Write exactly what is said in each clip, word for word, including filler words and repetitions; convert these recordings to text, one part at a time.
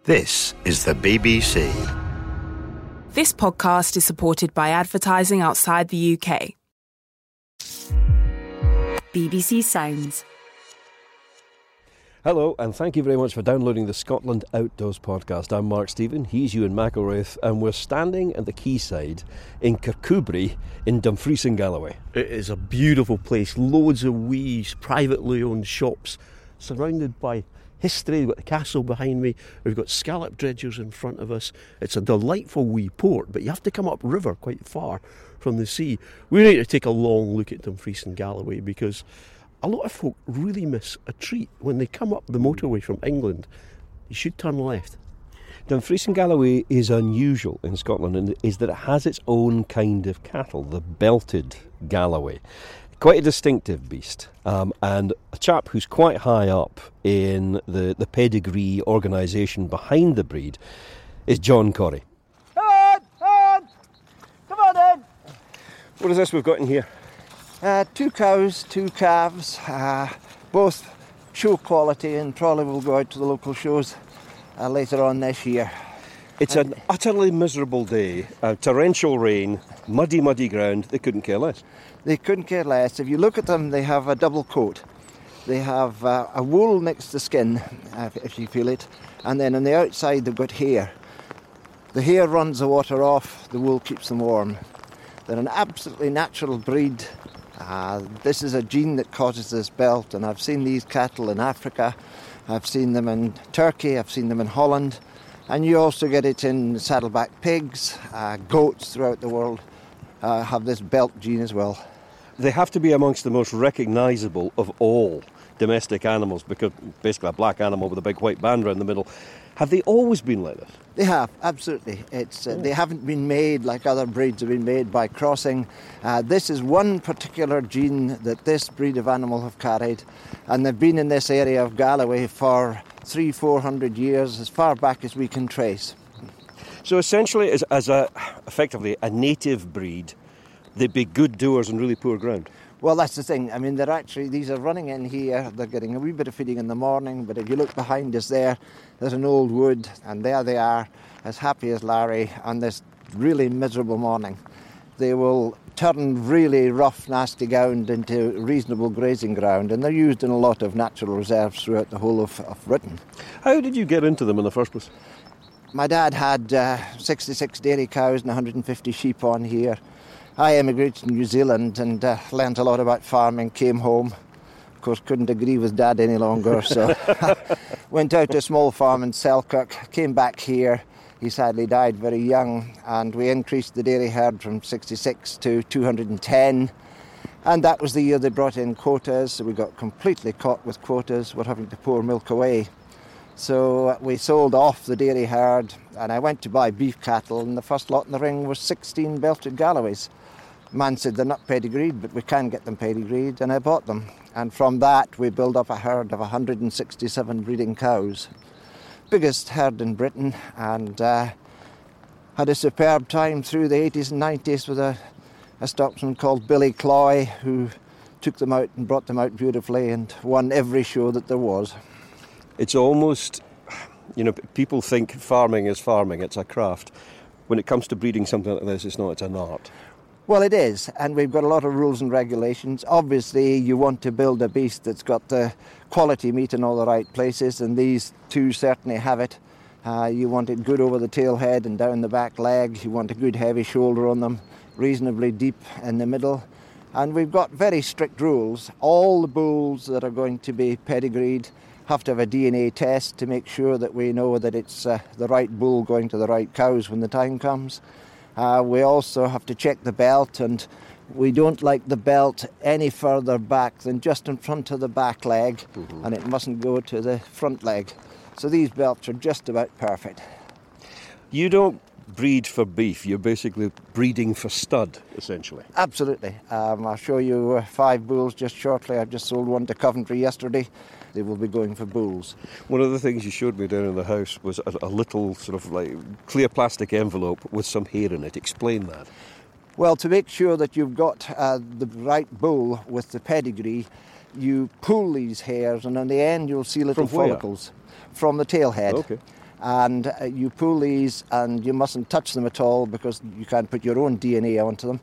This is the B B C. This podcast is supported by advertising outside the U K. B B C Sounds. Hello, and thank you very much for downloading the Scotland Outdoors podcast. I'm Mark Stephen, he's Ewan McElraith, and we're standing at the quayside in Kirkcudbright in Dumfries and Galloway. It is a beautiful place, loads of wee privately owned shops, surrounded by history. We've got the castle behind me, we've got scallop dredgers in front of us. It's a delightful wee port, but you have to come up river quite far from the sea. We need to take a long look at Dumfries and Galloway because a lot of folk really miss a treat. When they come up the motorway from England, you should turn left. Dumfries and Galloway is unusual in Scotland in is that it has its own kind of cattle, the belted Galloway. Quite a distinctive beast, um, and a chap who's quite high up in the, the pedigree organisation behind the breed is John Corrie. Come on, come on, come on in. What is this we've got in here? Uh, two cows, two calves, uh, both show quality, and probably will go out to the local shows uh, later on this year. It's an utterly miserable day, uh, torrential rain, muddy, muddy ground. They couldn't care less. They couldn't care less. If you look at them, they have a double coat. They have uh, a wool next to skin, uh, if you feel it, and then on the outside they've got hair. The hair runs the water off, the wool keeps them warm. They're an absolutely natural breed. Uh, this is a gene that causes this belt, and I've seen these cattle in Africa, I've seen them in Turkey, I've seen them in Holland, and you also get it in saddleback pigs, uh, goats throughout the world uh, have this belt gene as well. They have to be amongst the most recognisable of all domestic animals, because basically a black animal with a big white band around the middle. Have they always been like this? They have, absolutely. It's uh, They haven't been made like other breeds have been made by crossing. Uh, this is one particular gene that this breed of animal have carried, and they've been in this area of Galloway for three, four hundred years, as far back as we can trace. So essentially, as, as a effectively a native breed, they'd be good doers on really poor ground. Well, that's the thing. I mean, they're actually, these are running in here, they're getting a wee bit of feeding in the morning, but if you look behind us there, there's an old wood, and there they are, as happy as Larry, on this really miserable morning. They will turn really rough, nasty ground into reasonable grazing ground, and they're used in a lot of natural reserves throughout the whole of, of Britain. How did you get into them in the first place? My dad had uh, sixty-six dairy cows and one hundred fifty sheep on here. I emigrated to New Zealand and uh, learnt a lot about farming, came home. Of course, couldn't agree with Dad any longer, so went out to a small farm in Selkirk, came back here. He sadly died very young, and we increased the dairy herd from sixty-six to two hundred ten. And that was the year they brought in quotas, so we got completely caught with quotas. We're having to pour milk away. So we sold off the dairy herd, and I went to buy beef cattle, and the first lot in the ring was sixteen belted Galloways. Man said they're not pedigreed, but we can get them pedigreed, and I bought them. And from that, we built up a herd of one hundred sixty-seven breeding cows. Biggest herd in Britain, and uh, had a superb time through the eighties and nineties with a, a stockman called Billy Cloy, who took them out and brought them out beautifully and won every show that there was. It's almost, you know, people think farming is farming, it's a craft. When it comes to breeding something like this, it's not, it's an art. Well, it is, and we've got a lot of rules and regulations. Obviously, you want to build a beast that's got the quality meat in all the right places, and these two certainly have it. Uh, you want it good over the tail head and down the back leg. You want a good heavy shoulder on them, reasonably deep in the middle. And we've got very strict rules. All the bulls that are going to be pedigreed have to have a D N A test to make sure that we know that it's uh, the right bull going to the right cows when the time comes. Uh, we also have to check the belt, and we don't like the belt any further back than just in front of the back leg, mm-hmm. and it mustn't go to the front leg. So these belts are just about perfect. You don't breed for beef, you're basically breeding for stud, essentially. Absolutely. Um, I'll show you uh, five bulls just shortly. I've just sold one to Coventry yesterday. They will be going for bulls. One of the things you showed me down in the house was a, a little sort of like clear plastic envelope with some hair in it. Explain that. Well, to make sure that you've got uh, the right bull with the pedigree, you pull these hairs, and on the end you'll see little From where? follicles from the tail head. Okay. And uh, you pull these and you mustn't touch them at all because you can't put your own D N A onto them.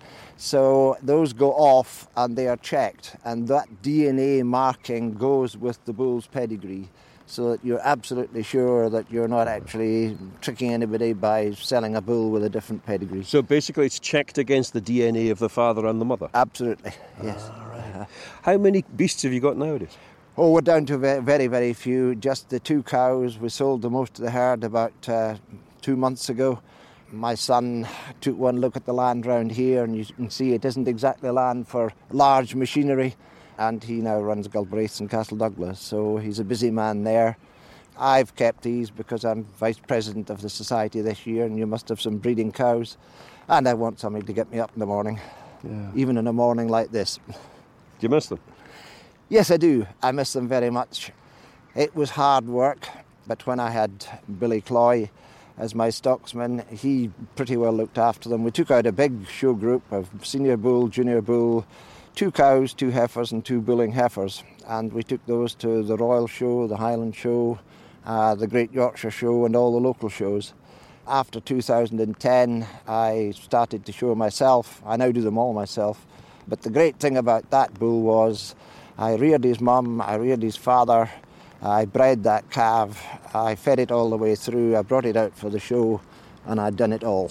So those go off and they are checked, and that D N A marking goes with the bull's pedigree, so that you're absolutely sure that you're not actually tricking anybody by selling a bull with a different pedigree. So basically it's checked against the D N A of the father and the mother? Absolutely, yes. Ah, right. uh-huh. How many beasts have you got nowadays? Oh, we're down to very, very few. Just the two cows. We sold the most of the herd about uh, two months ago. My son took one look at the land round here, and you can see it isn't exactly land for large machinery. And he now runs Galbraith and Castle Douglas, so he's a busy man there. I've kept these because I'm vice president of the society this year, and you must have some breeding cows. And I want somebody to get me up in the morning, yeah. Even in a morning like this. Do you miss them? Yes, I do. I miss them very much. It was hard work, but when I had Billy Cloy as my stocksman, he pretty well looked after them. We took out a big show group of senior bull, junior bull, two cows, two heifers and two bulling heifers. And we took those to the Royal Show, the Highland Show, uh, the Great Yorkshire Show and all the local shows. After two thousand ten, I started to show myself. I now do them all myself. But the great thing about that bull was I reared his mum, I reared his father, I bred that calf, I fed it all the way through, I brought it out for the show, and I'd done it all.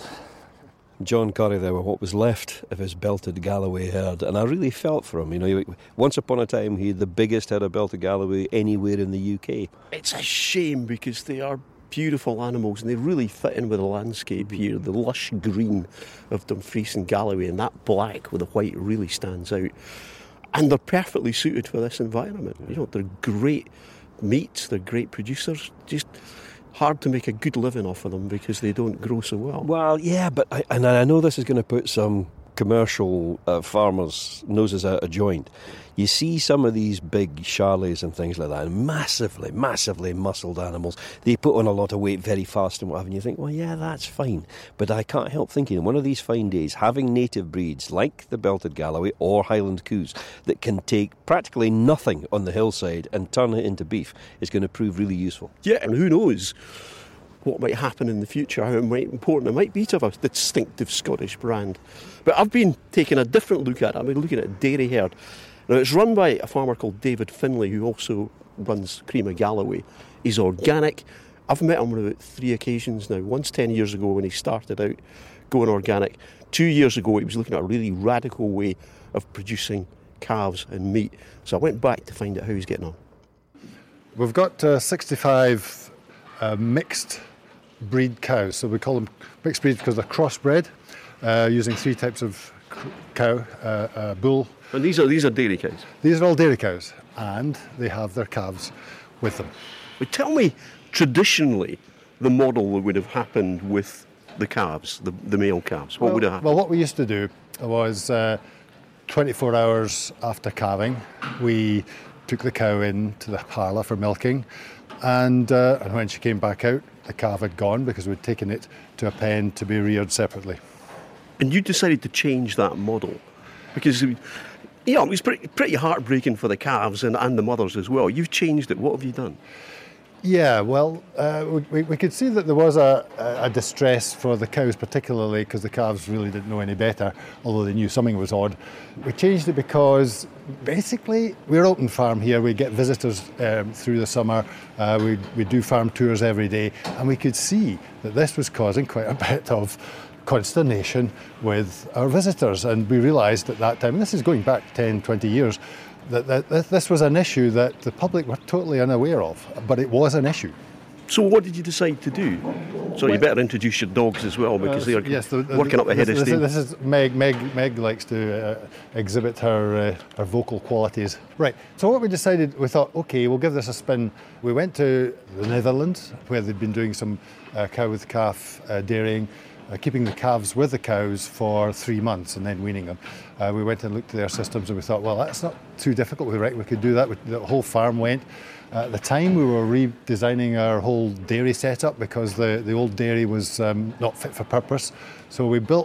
John Curry there with what was left of his belted Galloway herd, and I really felt for him. You know, once upon a time he had the biggest herd of belted Galloway anywhere in the U K. It's a shame because they are beautiful animals and they really fit in with the landscape here. The lush green of Dumfries and Galloway and that black with the white really stands out. And they're perfectly suited for this environment. You know, they're great meats, they're great producers. Just hard to make a good living off of them because they don't grow so well. Well, yeah, but I, and I know this is going to put some commercial uh, farmers' noses out of joint. You see some of these big Charleys and things like that, and massively, massively muscled animals. They put on a lot of weight very fast and what have you. You think, well, yeah, that's fine. But I can't help thinking, one of these fine days, having native breeds like the belted Galloway or Highland coos that can take practically nothing on the hillside and turn it into beef is going to prove really useful. Yeah, and who knows what might happen in the future, how important it might be to have a distinctive Scottish brand. But I've been taking a different look at it. I've been looking at a dairy herd. Now, it's run by a farmer called David Finlay, who also runs Cream of Galloway. He's organic. I've met him on about three occasions now. Once ten years ago when he started out going organic. Two years ago he was looking at a really radical way of producing calves and meat. So I went back to find out how he's getting on. We've got uh, sixty-five uh, mixed breed cows. So we call them mixed breeds because they're crossbred, uh, using three types of cow, uh, uh, bull. And these are these are dairy cows? These are all dairy cows, and they have their calves with them. But tell me, traditionally, the model that would have happened with the calves, the, the male calves, what well, would have happened? Well, what we used to do was uh, twenty-four hours after calving, we took the cow into the parlour for milking, and, uh, and when she came back out, the calf had gone because we'd taken it to a pen to be reared separately. And you decided to change that model because, you know, it was pretty, pretty heartbreaking for the calves and, and the mothers as well. You've changed it. What have you done? Yeah, well, uh, we, we could see that there was a, a distress for the cows, particularly because the calves really didn't know any better, although they knew something was odd. We changed it because basically we're open farm here. We get visitors um, through the summer. Uh, we, we do farm tours every day, and we could see that this was causing quite a bit of consternation with our visitors. And we realised at that time, and this is going back ten, twenty years, That, that, that this was an issue that the public were totally unaware of, but it was an issue. So what did you decide to do? So you better introduce your dogs as well, because uh, they are yes, the, the, working up ahead this, of steam. This is Meg. Meg, Meg likes to uh, exhibit her, uh, her vocal qualities. Right, so what we decided, we thought, OK, we'll give this a spin. We went to the Netherlands, where they'd been doing some uh, cow with calf uh, dairying, Uh, keeping the calves with the cows for three months and then weaning them. Uh, we went and looked at their systems and we thought, well, that's not too difficult. We reckon we could do that. We, the whole farm went. Uh, at the time, we were redesigning our whole dairy setup because the, the old dairy was um, not fit for purpose. So we built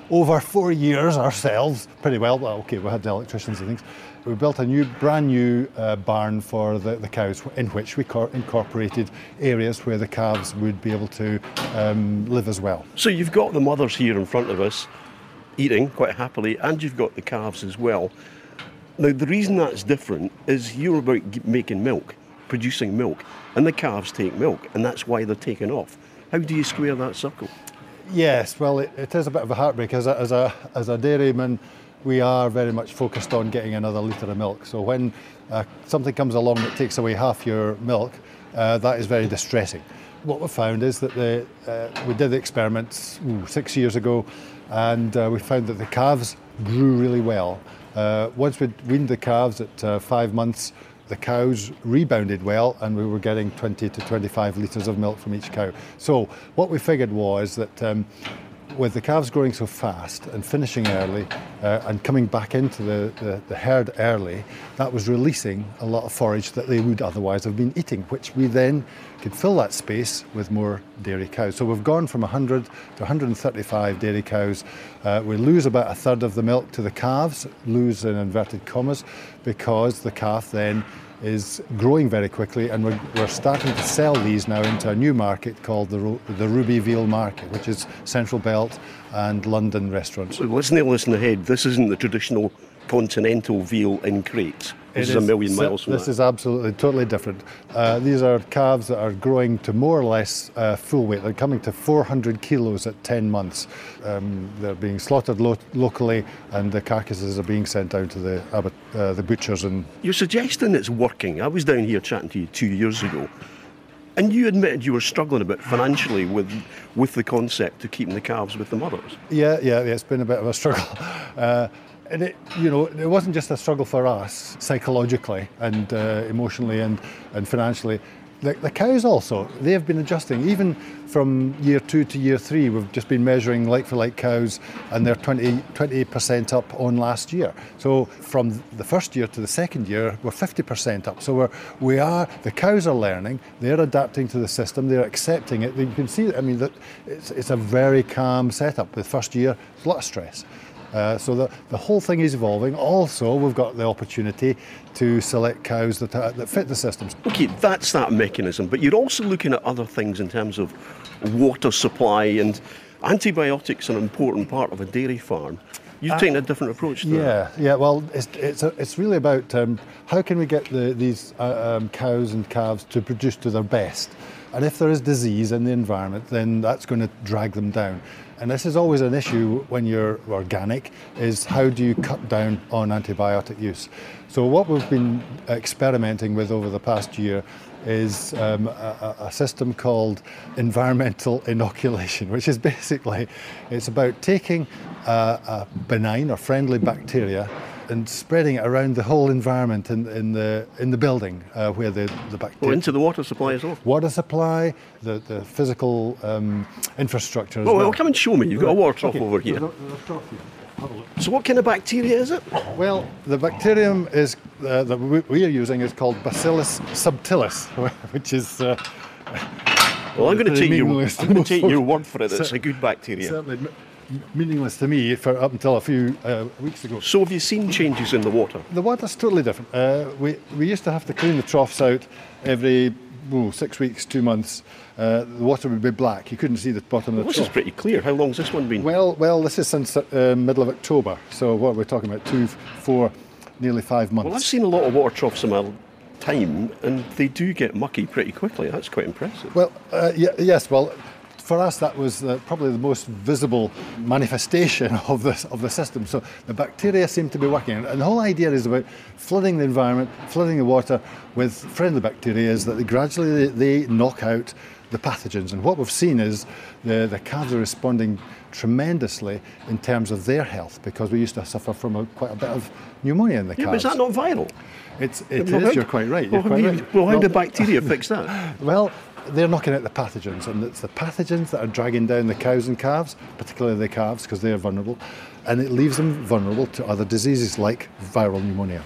over four years ourselves, pretty well, well okay, we had the electricians and things, we built a new, brand new uh, barn for the, the cows, in which we cor- incorporated areas where the calves would be able to um, live as well. So you've got the mothers here in front of us, eating quite happily, and you've got the calves as well. Now, the reason that's different is you're about g- making milk, producing milk, and the calves take milk, and that's why they're taken off. How do you square that circle? Yes, well, it, it is a bit of a heartbreak. As a, as a, as a dairyman, we are very much focused on getting another litre of milk. So when uh, something comes along that takes away half your milk, uh, that is very distressing. What we found is that the, uh, we did the experiments ooh, six years ago, and uh, we found that the calves grew really well. Uh, once we weaned the calves at uh, five months, the cows rebounded well, and we were getting twenty to twenty-five litres of milk from each cow. So what we figured was that um, with the calves growing so fast and finishing early uh, and coming back into the, the, the herd early, that was releasing a lot of forage that they would otherwise have been eating, which we then could fill that space with more dairy cows. So we've gone from one hundred to one hundred thirty-five dairy cows. Uh, we lose about a third of the milk to the calves, lose in inverted commas, because the calf then is growing very quickly, and we're, we're starting to sell these now into a new market called the, Ro- the Ruby Veal Market, which is Central Belt and London restaurants. So let's nail this in the head. This isn't the traditional continental veal in crates. This It is a million so miles from This that. is absolutely totally different. Uh, these are calves that are growing to more or less uh, full weight. They're coming to four hundred kilos at ten months. Um, they're being slaughtered lo- locally, and the carcasses are being sent down to the uh, uh, the butchers. And You're suggesting it's working. I was down here chatting to you two years ago, and you admitted you were struggling a bit financially with with the concept of keeping the calves with the mothers. yeah, yeah, yeah, it's been a bit of a struggle. Uh, And it, you know, it wasn't just a struggle for us psychologically and uh, emotionally and, and financially. The, the cows also, they have been adjusting. Even from year two to year three, we've just been measuring like-for-like cows, and they're twenty, twenty-eight percent up on last year. So from the first year to the second year, we're fifty percent up. So we're, we are, the cows are learning, they're adapting to the system, they're accepting it. You can see, I mean, that it's, it's a very calm setup. The first year, there's a lot of stress. Uh, so the, the whole thing is evolving. Also, we've got the opportunity to select cows that, uh, that fit the systems. Okay, that's that mechanism, but you're also looking at other things in terms of water supply, and antibiotics are an important part of a dairy farm. You've uh, taken a different approach to yeah, that. Yeah, yeah. Well, it's it's, a, it's really about um, how can we get the, these uh, um, cows and calves to produce to their best. And if there is disease in the environment, then that's going to drag them down. And this is always an issue when you're organic, is how do you cut down on antibiotic use? So what we've been experimenting with over the past year is um, a, a system called environmental inoculation, which is basically, it's about taking a, a benign or friendly bacteria and spreading it around the whole environment in, in the in the building uh, where the, the bacteria... Well, into the water supply as well. Water supply, the, the physical um, infrastructure as oh, well. well, come and show me. You've got a water trough Okay, over here. there's a- there's a trough here. Have a look. So what kind of bacteria is it? Well, the bacterium is uh, that we we are using is called Bacillus subtilis, which is... Uh, Well, I'm going to pretty take your, meaningless I'm to going to take most your folks. word for it. It's So- a good bacteria. certainly m- meaningless to me for up until a few uh, weeks ago. So have you seen changes in the water? The water's totally different. Uh, we, we used to have to clean the troughs out every oh, six weeks, two months. Uh, the water would be black. You couldn't see the bottom Well, of the this is trough. pretty clear. How long's this one been? Well, well, this is since uh, middle of October. So what we're talking about, two, four, nearly five months. Well, I've seen a lot of water troughs in my time, and they do get mucky pretty quickly. That's quite impressive. Well, uh, y- yes. Well, for us, that was uh, probably the most visible manifestation of this of the system. So the bacteria seem to be working, and the whole idea is about flooding the environment, flooding the water with friendly bacteria. Is that they gradually they, they knock out the pathogens, and what we've seen is the the calves are responding tremendously in terms of their health, because we used to suffer from a, quite a bit of pneumonia in the Yeah, but calves. is that not viral? It's it Well, is. how- You're quite right. You're Well, quite how, right. well, how Well, do bacteria fix that? Well, they're knocking out the pathogens, and it's the pathogens that are dragging down the cows and calves, particularly the calves, because they're vulnerable, and it leaves them vulnerable to other diseases like viral pneumonia.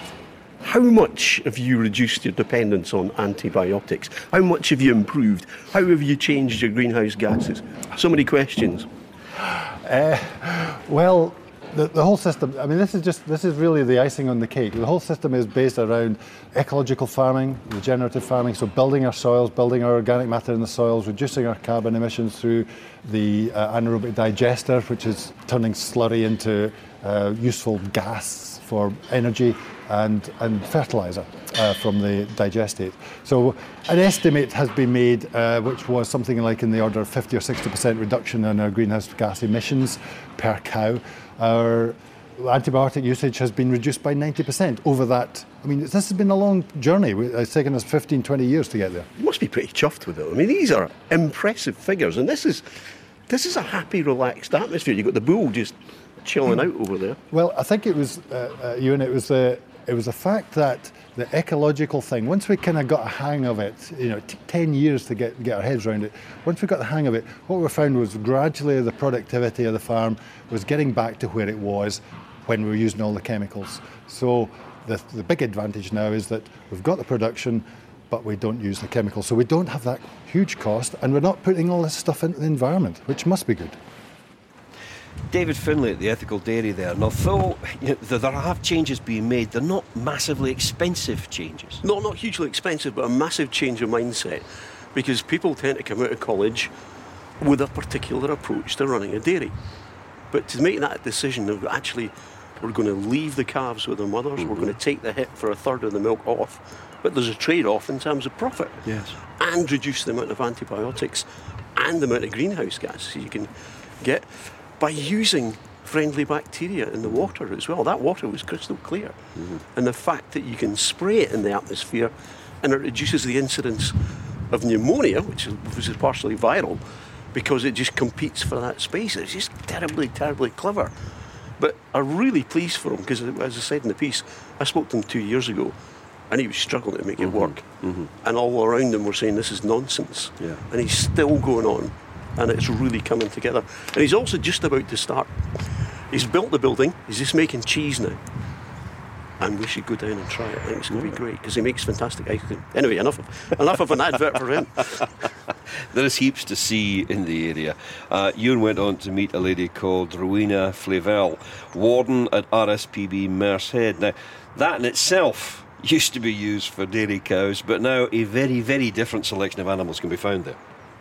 How much have you reduced your dependence on antibiotics? How much have you improved? How have you changed your greenhouse gases? So many questions. Uh, well, the, the whole system, I mean, this is just, this is really the icing on the cake. The whole system is based around ecological farming, regenerative farming, so building our soils, building our organic matter in the soils, reducing our carbon emissions through the uh, anaerobic digester, which is turning slurry into uh, useful gas for energy, and, and fertiliser uh, from the digestate. So an estimate has been made, uh, which was something like in the order of fifty or sixty percent reduction in our greenhouse gas emissions per cow. Our antibiotic usage has been reduced by ninety percent over that. I mean, this has been a long journey. It's taken us fifteen, twenty years to get there. You must be pretty chuffed with it. I mean, these are impressive figures, and this is this is a happy, relaxed atmosphere. You've got the bull just chilling out over there. Well, I think it was, uh, uh, Ewan, it was the it was the fact that the ecological thing, once we kind of got a hang of it, you know, t- ten years to get, get our heads around it, once we got the hang of it, what we found was gradually the productivity of the farm was getting back to where it was when we were using all the chemicals. So the, the big advantage now is that we've got the production, but we don't use the chemicals. So we don't have that huge cost, and we're not putting all this stuff into the environment, which must be good. David Finlay at the Ethical Dairy there. And although you know, there have changes being made, they're not massively expensive changes. No, not hugely expensive, but a massive change of mindset, because people tend to come out of college with a particular approach to running a dairy. But to make that decision of actually we're going to leave the calves with their mothers, mm-hmm. we're going to take the hit for a third of the milk off, but there's a trade-off in terms of profit. Yes. And reduce the amount of antibiotics and the amount of greenhouse gases you can get by using friendly bacteria in the water as well. That water was crystal clear. Mm-hmm. And the fact that you can spray it in the atmosphere and it reduces the incidence of pneumonia, which is, which is partially viral, because it just competes for that space. It's just terribly, terribly clever. But I'm really pleased for him, because as I said in the piece, I spoke to him two years ago and he was struggling to make mm-hmm. it work. Mm-hmm. And all around him were saying this is nonsense. Yeah. And he's still going on. And it's really coming together. And he's also just about to start. He's built the building, he's just making cheese now. And we should go down and try it. I think it's going to be great, because he makes fantastic ice cream. Anyway, enough of, enough of an advert for him. There is heaps to see in the area. Uh, Ewan went on to meet a lady called Rowena Flavel, warden at R S P B Merse Head. Now, that in itself used to be used for dairy cows, but now a very, very different selection of animals can be found there.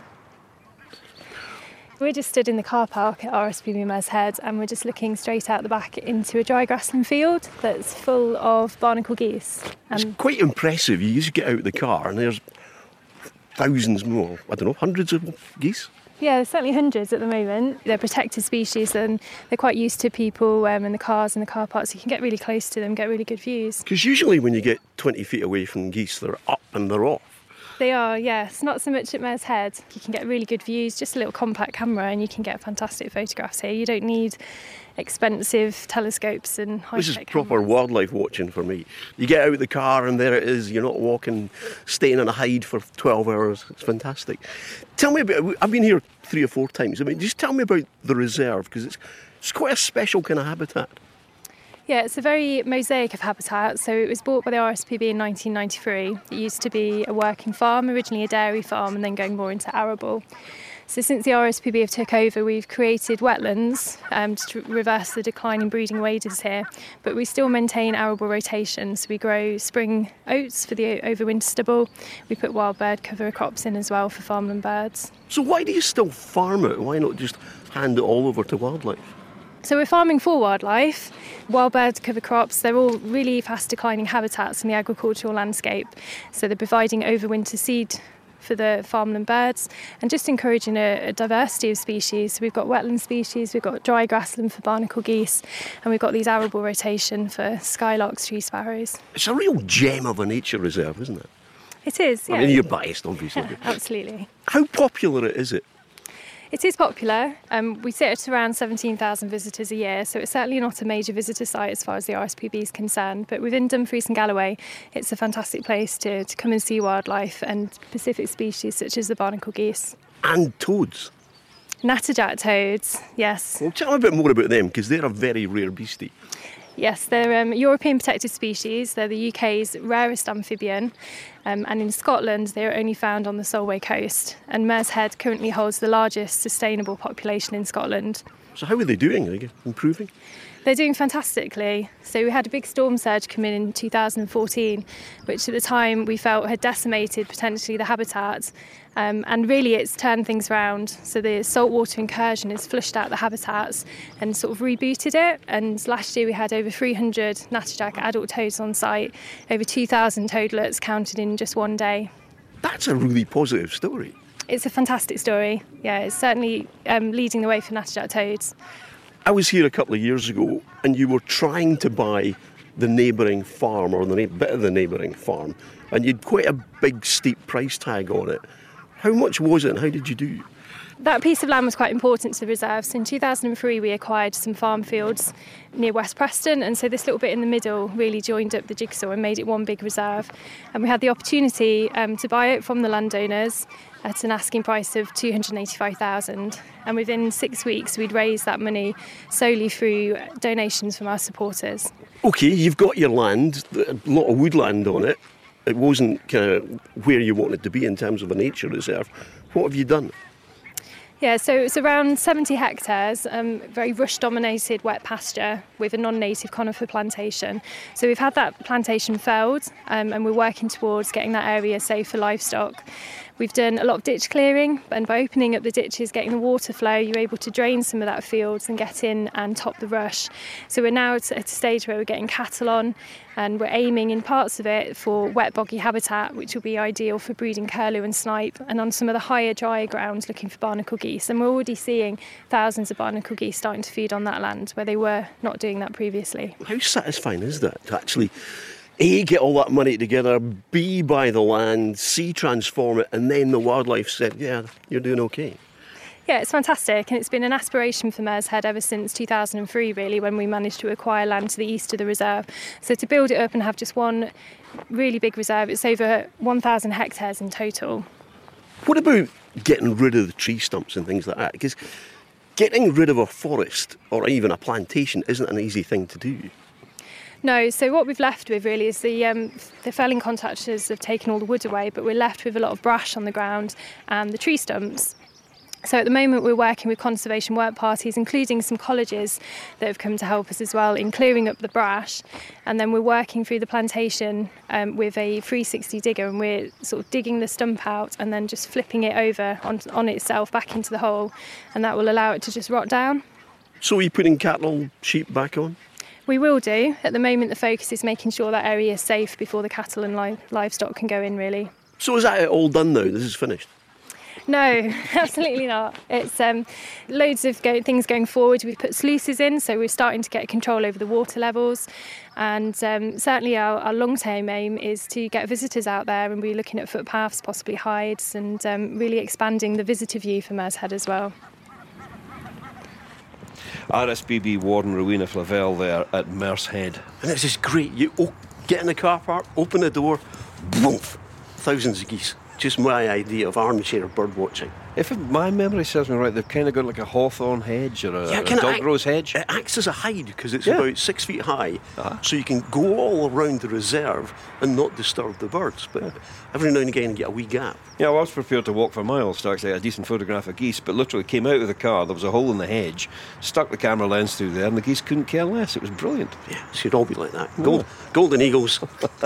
We're just stood in the car park at R S P B Merse Head, and we're just looking straight out the back into a dry grassland field that's full of barnacle geese. Um, it's quite impressive. You just get out of the car and there's thousands more, I don't know, hundreds of geese? Yeah, there's certainly hundreds at the moment. They're protected species and they're quite used to people um, and the cars and the car parks. So you can get really close to them, get really good views. Because usually when you get twenty feet away from geese, they're up and they're off. They are, yes. Not so much at Merse Head. You can get really good views, just a little compact camera, and you can get fantastic photographs here. You don't need expensive telescopes and high-tech This is proper cameras. wildlife watching for me. You get out of the car and there it is. You're not walking, staying in a hide for twelve hours. It's fantastic. Tell me about, I've been here three or four times. I mean, just tell me about the reserve, because it's, it's quite a special kind of habitat. Yeah, it's a very mosaic of habitat. So it was bought by the R S P B in nineteen ninety-three. It used to be a working farm, originally a dairy farm, and then going more into arable. So since the R S P B have took over, we've created wetlands um, to reverse the decline in breeding waders here. But we still maintain arable rotation. So we grow spring oats for the overwinter stubble. We put wild bird cover crops in as well for farmland birds. So why do you still farm it? Why not just hand it all over to wildlife? So we're farming for wildlife. Wild bird cover crops, they're all really fast declining habitats in the agricultural landscape. So they're providing overwinter seed for the farmland birds and just encouraging a, a diversity of species. So we've got wetland species, we've got dry grassland for barnacle geese, and we've got these arable rotation for skylarks, tree sparrows. It's a real gem of a nature reserve, isn't it? It is, yeah. I mean, you're biased, obviously. Yeah, absolutely. How popular is it? It is popular. Um, we sit at around seventeen thousand visitors a year, so it's certainly not a major visitor site as far as the R S P B is concerned. But within Dumfries and Galloway, it's a fantastic place to, to come and see wildlife and specific species such as the barnacle geese. And toads. Natterjack toads, yes. Well, tell me a bit more about them, because they're a very rare beastie. Yes, they're um, European protected species. They're the U K's rarest amphibian. Um, and in Scotland, they're only found on the Solway coast. And Merse Head currently holds the largest sustainable population in Scotland. So how are they doing? Are they improving? They're doing fantastically. So we had a big storm surge come in in two thousand fourteen, which at the time we felt had decimated potentially the habitat. Um, and really it's turned things around. So the saltwater incursion has flushed out the habitats and sort of rebooted it. And last year we had over three hundred natterjack adult toads on site, over two thousand toadlets counted in just one day. That's a really positive story. It's a fantastic story. Yeah, it's certainly um, leading the way for natterjack toads. I was here a couple of years ago and you were trying to buy the neighbouring farm or the na- bit of the neighbouring farm, and you'd quite a big steep price tag on it. How much was it and how did you do? That piece of land was quite important to the reserve. So in two thousand three we acquired some farm fields near West Preston, and so this little bit in the middle really joined up the jigsaw and made it one big reserve. And we had the opportunity um, to buy it from the landowners at an asking price of two hundred eighty-five thousand pounds, and within six weeks we'd raised that money solely through donations from our supporters. OK, you've got your land, a lot of woodland on it. It wasn't kind of where you wanted to be in terms of a nature reserve. What have you done? Yeah, so it's around seventy hectares, um, very rush-dominated wet pasture with a non-native conifer plantation. So we've had that plantation felled um, and we're working towards getting that area safe for livestock. We've done a lot of ditch clearing, and by opening up the ditches, getting the water flow, you're able to drain some of that fields and get in and top the rush. So we're now at a stage where we're getting cattle on, and we're aiming in parts of it for wet boggy habitat, which will be ideal for breeding curlew and snipe, and on some of the higher drier grounds looking for barnacle geese. And we're already seeing thousands of barnacle geese starting to feed on that land where they were not doing that previously. How satisfying is that to actually A, get all that money together, B, buy the land, C, transform it, and then the wildlife said, yeah, you're doing OK? Yeah, it's fantastic, and it's been an aspiration for Mares Head ever since two thousand three, really, when we managed to acquire land to the east of the reserve. So to build it up and have just one really big reserve, it's over one thousand hectares in total. What about getting rid of the tree stumps and things like that? Because getting rid of a forest or even a plantation isn't an easy thing to do. No, so what we've left with really is the um, the felling contractors have taken all the wood away, but we're left with a lot of brash on the ground and the tree stumps. So at the moment we're working with conservation work parties, including some colleges that have come to help us as well in clearing up the brash. And then we're working through the plantation um, with a three sixty digger, and we're sort of digging the stump out and then just flipping it over on, on itself back into the hole, and that will allow it to just rot down. So are you putting cattle, sheep back on? We will do. At the moment the focus is making sure that area is safe before the cattle and li- livestock can go in, really. So is that it all done now? This is finished? No, absolutely not. It's um, loads of go- things going forward. We've put sluices in, so we're starting to get control over the water levels. And um, certainly our, our long-term aim is to get visitors out there, and we're looking at footpaths, possibly hides, and um, really expanding the visitor view for Mares Head as well. R S P B Warden Rowena Flavelle there at Mares Head. And it's just great. You oh, get in the car park, open the door, boom, thousands of geese. Just my idea of armchair bird watching. If my memory serves me right, they've kind of got like a hawthorn hedge or a, yeah, a dog act, rose hedge. It acts as a hide because it's yeah. about six feet high, uh-huh. so you can go all around the reserve and not disturb the birds. But every now and again, you get a wee gap. Yeah, well, I was prepared to walk for miles to actually get a decent photograph of geese, but literally came out of the car, there was a hole in the hedge, stuck the camera lens through there, and the geese couldn't care less. It was brilliant. Yeah, it should all be like that. Gold, oh. Golden eagles.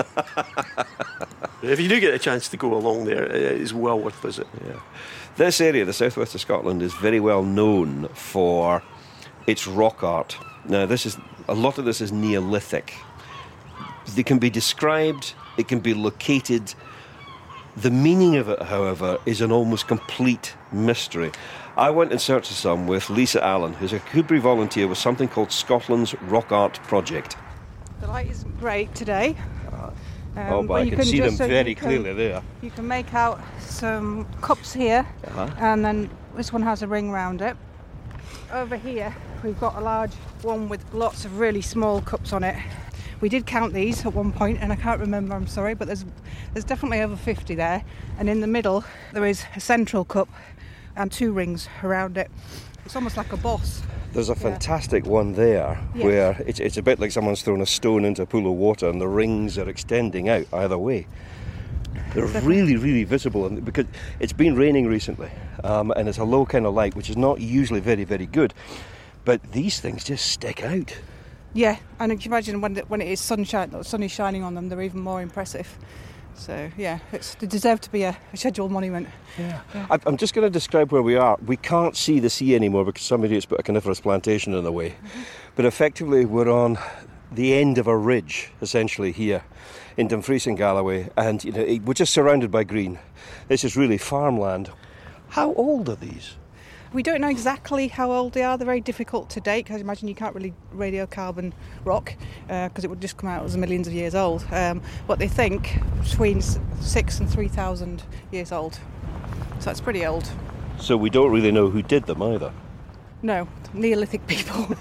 If you do get a chance to go along there, it is well worth a visit. Yeah. This area, the southwest of Scotland, is very well known for its rock art. Now, this is a lot of this is Neolithic. They can be described, it can be located. The meaning of it, however, is an almost complete mystery. I went in search of some with Lisa Allen, who's a Coodbury volunteer with something called Scotland's Rock Art Project. The light isn't great today. Um, oh, but I can, can see them very can, clearly there. You can make out some cups here, uh-huh. and then this one has a ring round it. Over here, we've got a large one with lots of really small cups on it. We did count these at one point, and I can't remember, I'm sorry, but there's there's definitely over fifty there. And in the middle, there is a central cup and two rings around it. It's almost like a boss. There's a fantastic yeah. one there yes. where it's, it's a bit like someone's thrown a stone into a pool of water and the rings are extending out either way. They're really, really visible, and because it's been raining recently um, and it's a low kind of light, which is not usually very, very good. But these things just stick out. Yeah, and you can imagine when, when it is sunshine, the sun is shining on them, they're even more impressive. So, yeah, it's, they deserve to be a, a scheduled monument. Yeah. yeah. I'm just going to describe where we are. We can't see the sea anymore because somebody has put a coniferous plantation in the way. Mm-hmm. But effectively, we're on the end of a ridge, essentially, here in Dumfries and Galloway. And, you know, we're just surrounded by green. This is really farmland. How old are these? We don't know exactly how old they are. They're very difficult to date because I imagine you can't really radiocarbon rock because uh, it would just come out as millions of years old. Um, but they think between six and three thousand years old. So that's pretty old. So we don't really know who did them either? No, Neolithic people.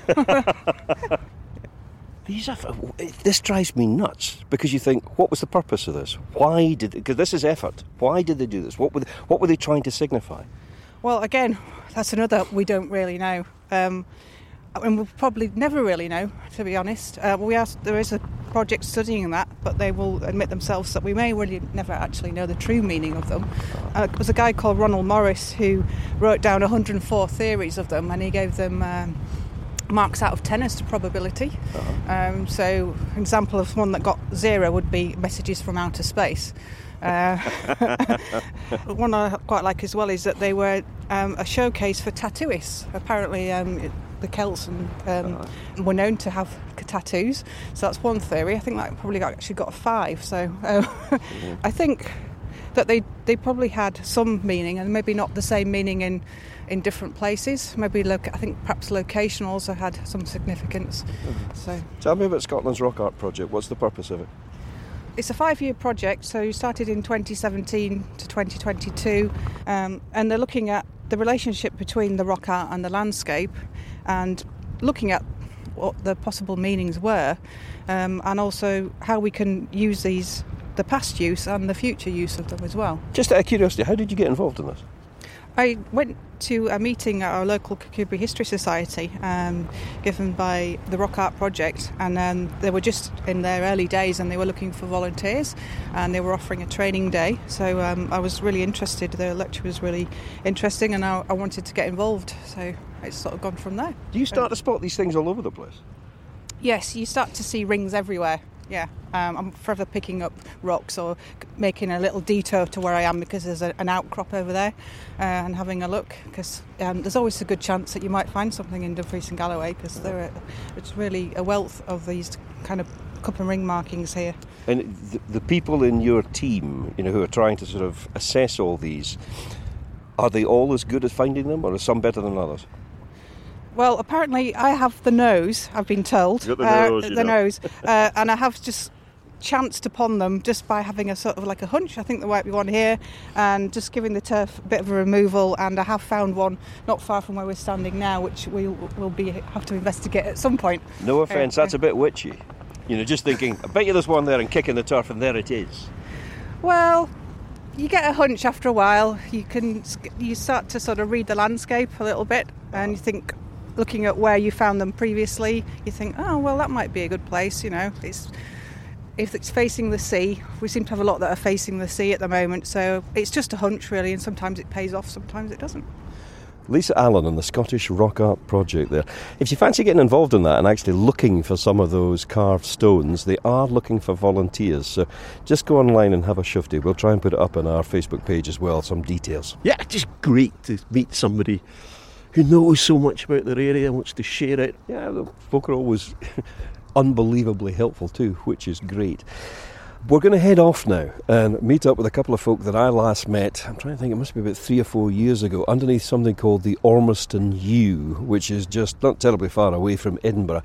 These are, this drives me nuts because you think, what was the purpose of this? Why did, because this is effort. Why did they do this? What were they, what were they trying to signify? Well, again, that's another we don't really know. Um, and we'll probably never really know, to be honest. Uh, we are, there is a project studying that, but they will admit themselves that we may really never actually know the true meaning of them. Uh, there was a guy called Ronald Morris who wrote down one hundred four theories of them, and he gave them um, marks out of ten as to probability. Uh-huh. Um, so an example of one that got zero would be messages from outer space. Uh, one I quite like as well is that they were um, a showcase for tattooists. Apparently um, the Celts and, um, uh-huh. were known to have tattoos, so that's one theory. I think that probably got, actually got a five, so uh, mm-hmm. I think that they, they probably had some meaning, and maybe not the same meaning in, in different places. Maybe loca- I think perhaps location also had some significance. Mm-hmm. So, tell me about Scotland's Rock Art Project. What's the purpose of it? It's a five-year project, so you started in twenty seventeen to twenty twenty-two, um, and they're looking at the relationship between the rock art and the landscape, and looking at what the possible meanings were, um, and also how we can use these, the past use and the future use of them as well. Just out of curiosity, how did you get involved in this? I went to a meeting at our local Kirkcudbright History Society um, given by the Rock Art Project, and um, they were just in their early days and they were looking for volunteers, and they were offering a training day, so um, I was really interested. The lecture was really interesting, and I, I wanted to get involved, so it's sort of gone from there. Do you start to spot these things all over the place? Yes, you start to see rings everywhere. Yeah, um, I'm forever picking up rocks or making a little detour to where I am because there's a, an outcrop over there, uh, and having a look, because um, there's always a good chance that you might find something in Dumfries and Galloway, because there are, it's really a wealth of these kind of cup and ring markings here. And the, the people in your team, you know, who are trying to sort of assess all these, are they all as good at finding them, or are some better than others? Well, apparently I have the nose, I've been told. You got the nose, uh, you the know. nose. Uh, and I have just chanced upon them just by having a sort of like a hunch. I think there might be one here, and just giving the turf a bit of a removal, and I have found one not far from where we're standing now, which we will be have to investigate at some point. No offence, uh, that's a bit witchy. You know, just thinking, I bet you there's one there, and kicking the turf, and there it is. Well, you get a hunch after a while. You can you start to sort of read the landscape a little bit, and you think, looking at where you found them previously, you think, oh, well, that might be a good place, you know. It's, if it's facing the sea, we seem to have a lot that are facing the sea at the moment, so it's just a hunch, really, and sometimes it pays off, sometimes it doesn't. Lisa Allen and the Scottish Rock Art Project there. If you fancy getting involved in that and actually looking for some of those carved stones, they are looking for volunteers, so just go online and have a shufty. We'll try and put it up on our Facebook page as well, some details. Yeah, just great to meet somebody who knows so much about their area, wants to share it. Yeah, the folk are always unbelievably helpful too, which is great. We're going to head off now and meet up with a couple of folk that I last met, I'm trying to think, it must be about three or four years ago, underneath something called the Ormiston Yew, which is just not terribly far away from Edinburgh.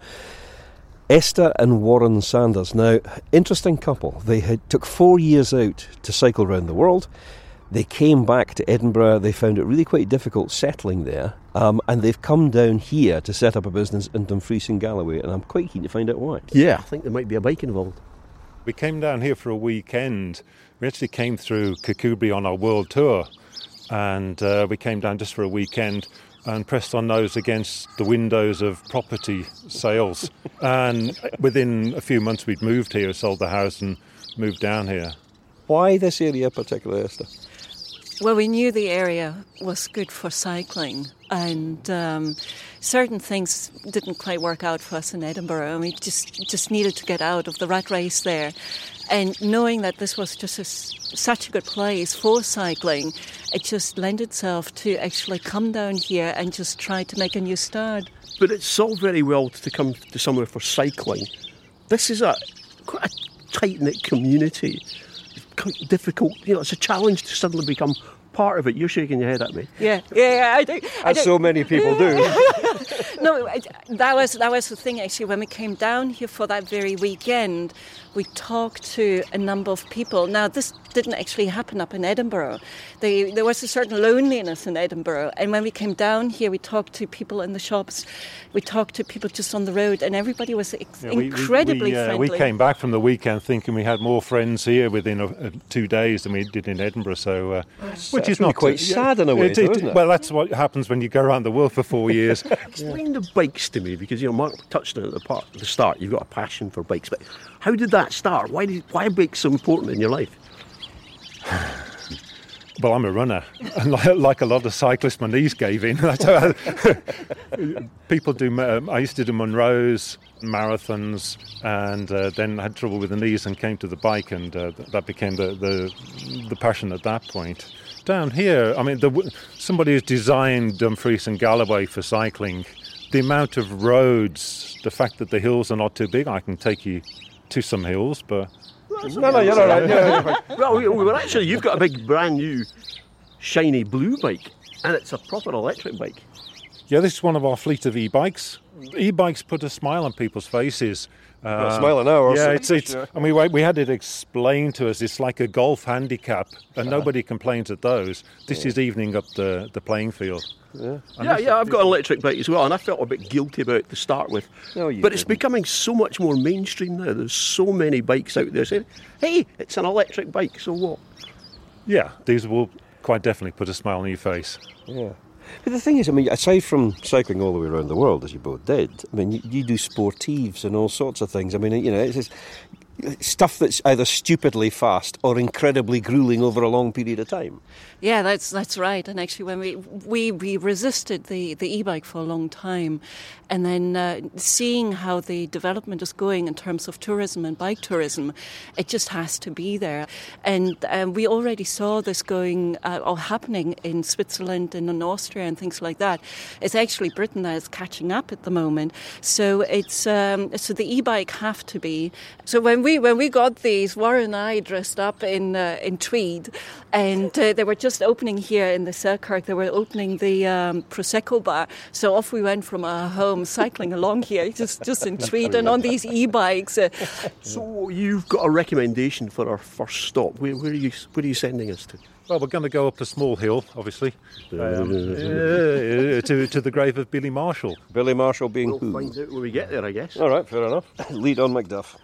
Esther and Warren Sanders. Now, interesting couple. They had took four years out to cycle around the world. They came back to Edinburgh. They found it really quite difficult settling there, um, and they've come down here to set up a business in Dumfries and Galloway, and I'm quite keen to find out why. Yeah, I think there might be a bike involved. We came down here for a weekend. We actually came through Kirkcudbright on our world tour, and uh, we came down just for a weekend and pressed our nose against the windows of property sales. And within a few months we'd moved here, sold the house and moved down here. Why this area particularly, Esther? Well, we knew the area was good for cycling, and um, certain things didn't quite work out for us in Edinburgh, and we just just needed to get out of the rat race there. And knowing that this was just a, such a good place for cycling, it just lent itself to actually come down here and just try to make a new start. But it's all very well to come to somewhere for cycling. This is a quite a tight-knit community. Quite difficult, you know, it's a challenge to suddenly become part of it. You're shaking your head at me. Yeah, yeah, yeah I do. I As do. so many people do. No, that was that was the thing actually. When we came down here for that very weekend, we talked to a number of people. Now, this didn't actually happen up in Edinburgh. They, there was a certain loneliness in Edinburgh, and when we came down here, we talked to people in the shops, we talked to people just on the road, and everybody was ex- yeah, we, incredibly we, we, uh, friendly. We came back from the weekend thinking we had more friends here within a, a, two days than we did in Edinburgh. So, uh, that's, which that's is really not quite yeah, sad in a way, it, though, it, isn't it? Well, that's what happens when you go around the world for four years. Explain the bikes to me, because you know Mark touched on it at the part at the start. You've got a passion for bikes, but how did that start? Why did why are bikes so important in your life? Well, I'm a runner, and like, like a lot of cyclists, my knees gave in. That's how I, people do. Um, I used to do Monroes, marathons, and uh, then had trouble with the knees and came to the bike, and uh, that became the, the the passion at that point. Down here, I mean, the, somebody has designed Dumfries and Galloway for cycling. The amount of roads, the fact that the hills are not too big, I can take you to some hills, but. No, no, you're all right. Yeah. Well, well, actually, you've got a big, brand new, shiny blue bike, and it's a proper electric bike. Yeah, this is one of our fleet of e-bikes. E-bikes put a smile on people's faces. Uh, a smile an hour. Yeah, so. it's. it's yeah. I mean, we, we had it explained to us. It's like a golf handicap, and uh-huh. nobody complains at those. This yeah. is evening up the, the playing field. Yeah, yeah, yeah. I've got an electric bike as well, and I felt a bit guilty about it to start with. No, you but didn't. It's becoming so much more mainstream now. There's so many bikes out there saying, "Hey, it's an electric bike, so what?" Yeah, these will quite definitely put a smile on your face. Yeah. But the thing is, I mean, aside from cycling all the way around the world, as you both did, I mean, you, you do sportives and all sorts of things. I mean, you know, it's, it's stuff that's either stupidly fast or incredibly gruelling over a long period of time. Yeah, that's that's right. And actually, when we we, we resisted the, the e-bike for a long time, and then uh, seeing how the development is going in terms of tourism and bike tourism, it just has to be there. And um, we already saw this going uh, or happening in Switzerland and in Austria and things like that. It's actually Britain that is catching up at the moment. So it's um, so the e-bike have to be. So when we when we got these, Warren and I dressed up in uh, in tweed, and uh, they were just opening here in the Selkirk. They were opening the um, Prosecco bar. So off we went from our home, cycling along here, just just in tweed and on these e-bikes. Uh, so you've got a recommendation for our first stop. Where, where are you? Where are you sending us to? Well, we're going to go up a small hill, obviously, um, uh, to to the grave of Billy Marshall. Billy Marshall being we'll who? We'll find out when we get there, I guess. All right, fair enough. Lead on, Macduff.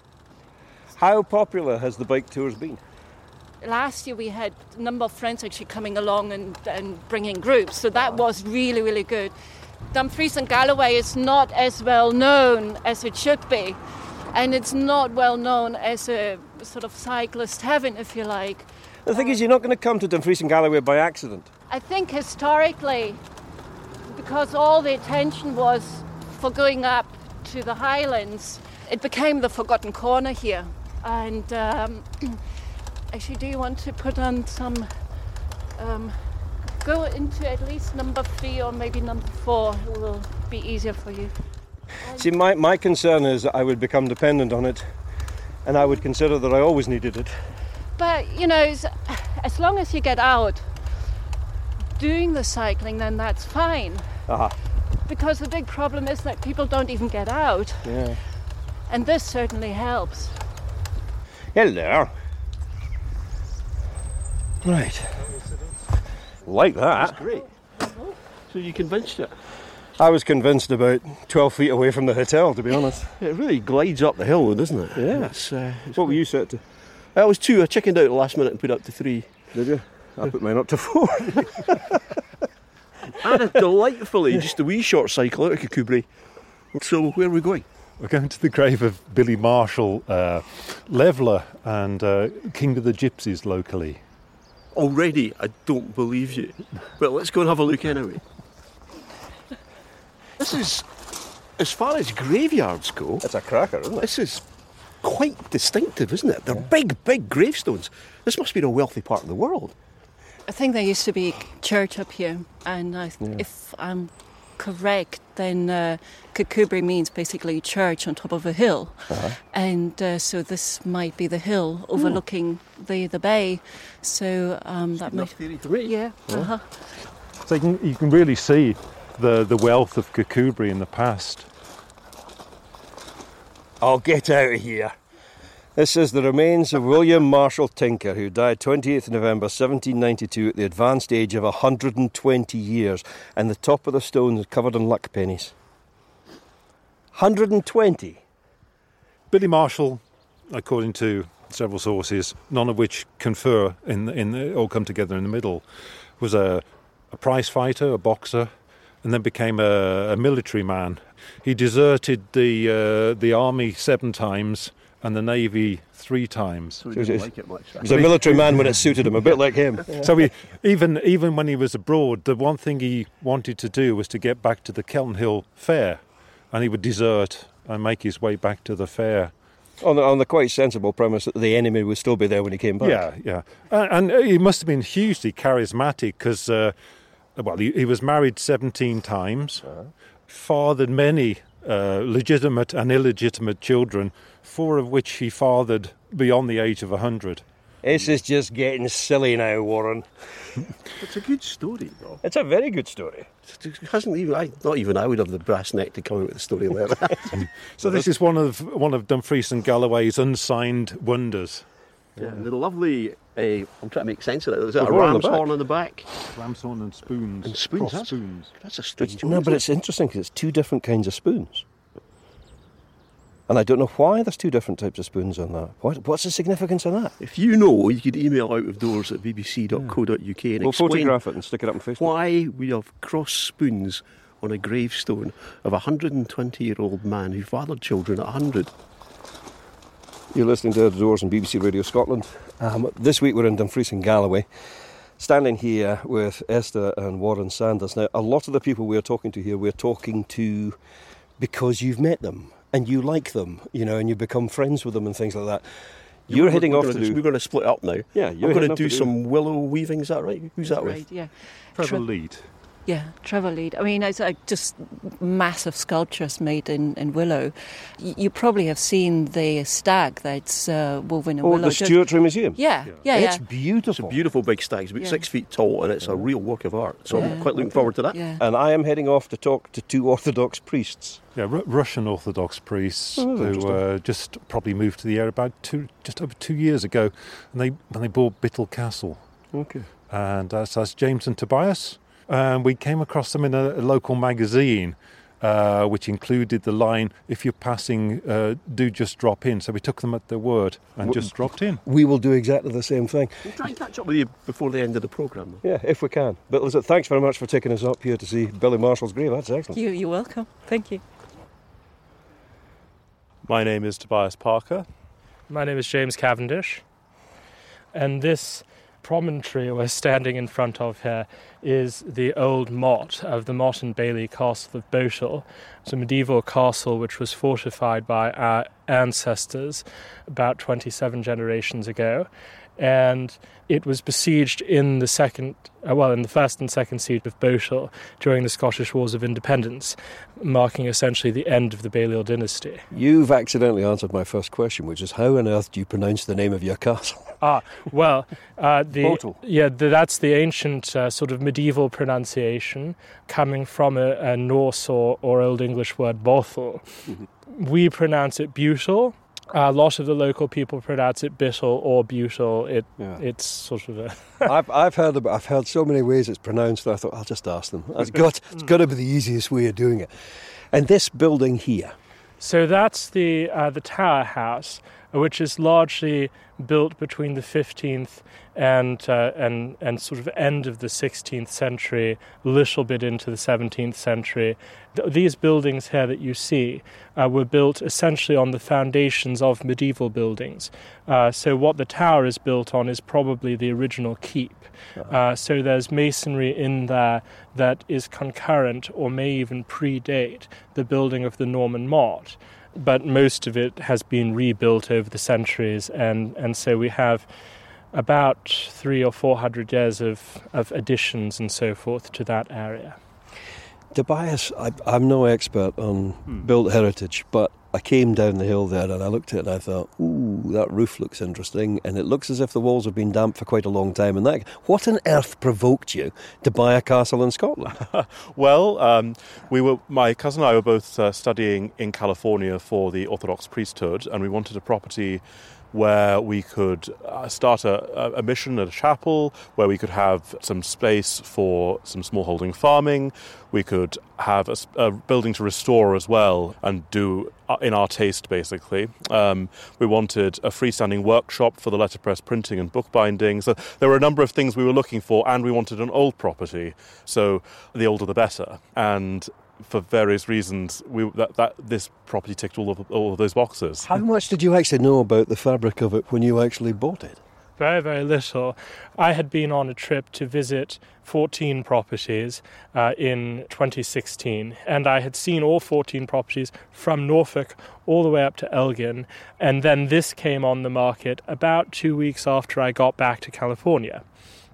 How popular has the bike tours been? Last year we had a number of friends actually coming along and, and bringing groups, so that was really, really good. Dumfries and Galloway is not as well known as it should be, and it's not well known as a sort of cyclist heaven, if you like. The thing is, you're not going to come to Dumfries and Galloway by accident. I think historically, because all the attention was for going up to the Highlands, it became the forgotten corner here. And um, actually, do you want to put on some, um, go into at least number three or maybe number four, it will be easier for you. See, my, my concern is that I would become dependent on it, and I would consider that I always needed it. But, you know, as long as you get out doing the cycling, then that's fine. Uh-huh. Because the big problem is that people don't even get out. Yeah. And this certainly helps. Hello. Right. Like that. That's great. So you convinced it? I was convinced about twelve feet away from the hotel, to be honest. It really glides up the hill, doesn't it? Yeah. It's, uh, it's what were you set to? I was two. I chickened out the last minute and put up to three. Did you? I put mine up to four. And a delightfully, just a wee short cycle out of Kirkcudbright. So where are we going? We're going to the grave of Billy Marshall, uh, leveller and uh, king of the gypsies locally. Already, I don't believe you. But let's go and have a look anyway. This is, as far as graveyards go... It's a cracker, isn't it? This is quite distinctive, isn't it? They're yeah. big, big gravestones. This must be a wealthy part of the world. I think there used to be a church up here, and I, yeah. if I'm correct, then uh, Kirkcudbright means basically church on top of a hill. Uh-huh. And uh, so this might be the hill overlooking Ooh. the the bay. So um, that might... theory for me. Yeah. yeah. Uh-huh. So you can, you can really see the, the wealth of Kirkcudbright in the past. I'll get out of here. This is the remains of William Marshall Tinker, who died twenty-eighth of November seventeen ninety-two at the advanced age of one hundred twenty years, and the top of the stone is covered in luck pennies. one hundred twenty? Billy Marshall, according to several sources, none of which confer in the, in the, all come together in the middle, was a, a prize fighter, a boxer, and then became a, a military man. He deserted the uh, the army seven times and the Navy three times. So he didn't like it much. He was a military man when it suited him, a bit like him. Yeah. So he, even even when he was abroad, the one thing he wanted to do was to get back to the Kelton Hill Fair, and he would desert and make his way back to the fair. On the, on the quite sensible premise that the enemy would still be there when he came back. Yeah, yeah. And, and he must have been hugely charismatic because, uh, well, he, he was married seventeen times, uh-huh. fathered many uh, legitimate and illegitimate children, four of which he fathered beyond the age of one hundred. This is just getting silly now, Warren. It's a good story, though. It's a very good story. It hasn't even I, not even I would have the brass neck to come out with a story like that. So this is one of one of Dumfries and Galloway's unsigned wonders. Yeah, and the lovely. Uh, I'm trying to make sense of it. Is it a ram's horn on the back? Ram's horn and spoons. And spoons. That's, spoons. That's a strange it's, one. No, but it's interesting because it's two different kinds of spoons. And I don't know why there's two different types of spoons on that. What, what's the significance of that? If you know, you could email out of doors at b b c dot co dot u k and we'll explain photograph it and stick it up on Facebook. Why we have cross spoons on a gravestone of a one hundred twenty-year-old man who fathered children at one hundred. You're listening to Out of Doors on B B C Radio Scotland. Um, this week we're in Dumfries and Galloway, standing here with Esther and Warren Sanders. Now, a lot of the people we're talking to here, we're talking to because you've met them. And you like them, you know, and you become friends with them and things like that. You're, you're heading off to do... We're going to split up now. Yeah, you're I'm going to do, do some willow weaving, is that right? Who's That's that right, with? Yeah. Trevor Tre- Lead. Yeah, Trevor Lead. I mean, it's like just massive sculptures made in, in willow. Y- you probably have seen the stag that's uh, woven in oh, willow. Oh, the Stuartry Museum? Yeah, yeah, yeah. It's yeah. beautiful. It's a beautiful big stag. It's about yeah. six feet tall and it's yeah. a real work of art. So yeah. I'm quite looking forward to that. Yeah. And I am heading off to talk to two Orthodox priests. Yeah, R- Russian Orthodox priests oh, who uh, just probably moved to the area about two, just over two years ago, and they when they bought Bittle Castle. Okay. And uh, so that's James and Tobias. And we came across them in a, a local magazine, uh, which included the line, if you're passing, uh, do just drop in. So we took them at their word and we, just dropped in. We will do exactly the same thing. We'll try and catch up with you before the end of the programme. Yeah, if we can. But listen, thanks very much for taking us up here to see Billy Marshall's grave. That's excellent. You, you're welcome. Thank you. My name is Tobias Parker. My name is James Cavendish. And this promontory we're standing in front of here is the old motte of the Motte and Bailey Castle of Boshall. It's a medieval castle which was fortified by our ancestors about twenty-seven generations ago, and it was besieged in the second, uh, well, in the first and second siege of Boshall during the Scottish Wars of Independence, marking essentially the end of the Balliol dynasty. You've accidentally answered my first question, which is how on earth do you pronounce the name of your castle? Ah, well, uh, the Bothell. yeah, the, that's the ancient uh, sort of medieval pronunciation coming from a, a Norse or, or Old English word Bothell. Mm-hmm. We pronounce it Bushel. A lot of the local people pronounce it Bittle or Bushel. It yeah. It's sort of a. I've I've heard about, I've heard so many ways it's pronounced that I thought I'll just ask them. It's got it's got to be the easiest way of doing it. And this building here. So that's the uh, the Tower House, which is largely built between the fifteenth and uh, and and sort of end of the sixteenth century, a little bit into the seventeenth century. Th- these buildings here that you see uh, were built essentially on the foundations of medieval buildings. Uh, so what the tower is built on is probably the original keep. Uh, so there's masonry in there that is concurrent or may even predate the building of the Norman motte. But most of it has been rebuilt over the centuries, and, and so we have about three or four hundred years of, of additions and so forth to that area. Tobias, I, I'm no expert on hmm. built heritage, but I came down the hill there and I looked at it and I thought, ooh, that roof looks interesting, and it looks as if the walls have been damp for quite a long time. And that, what on earth provoked you to buy a castle in Scotland? Well, um, we were. My cousin and I were both uh, studying in California for the Orthodox priesthood, and we wanted a property where we could uh, start a, a mission at a chapel, where we could have some space for some smallholding farming. We could have a, a building to restore as well and do uh, in our taste, basically. Um, we wanted a freestanding workshop for the letterpress printing and bookbinding. So there were a number of things we were looking for, and we wanted an old property. So the older the better. And for various reasons, we, that, that this property ticked all of all of those boxes. How much did you actually know about the fabric of it when you actually bought it? Very, very little. I had been on a trip to visit fourteen properties uh, in twenty sixteen, and I had seen all fourteen properties from Norfolk all the way up to Elgin, and then this came on the market about two weeks after I got back to California.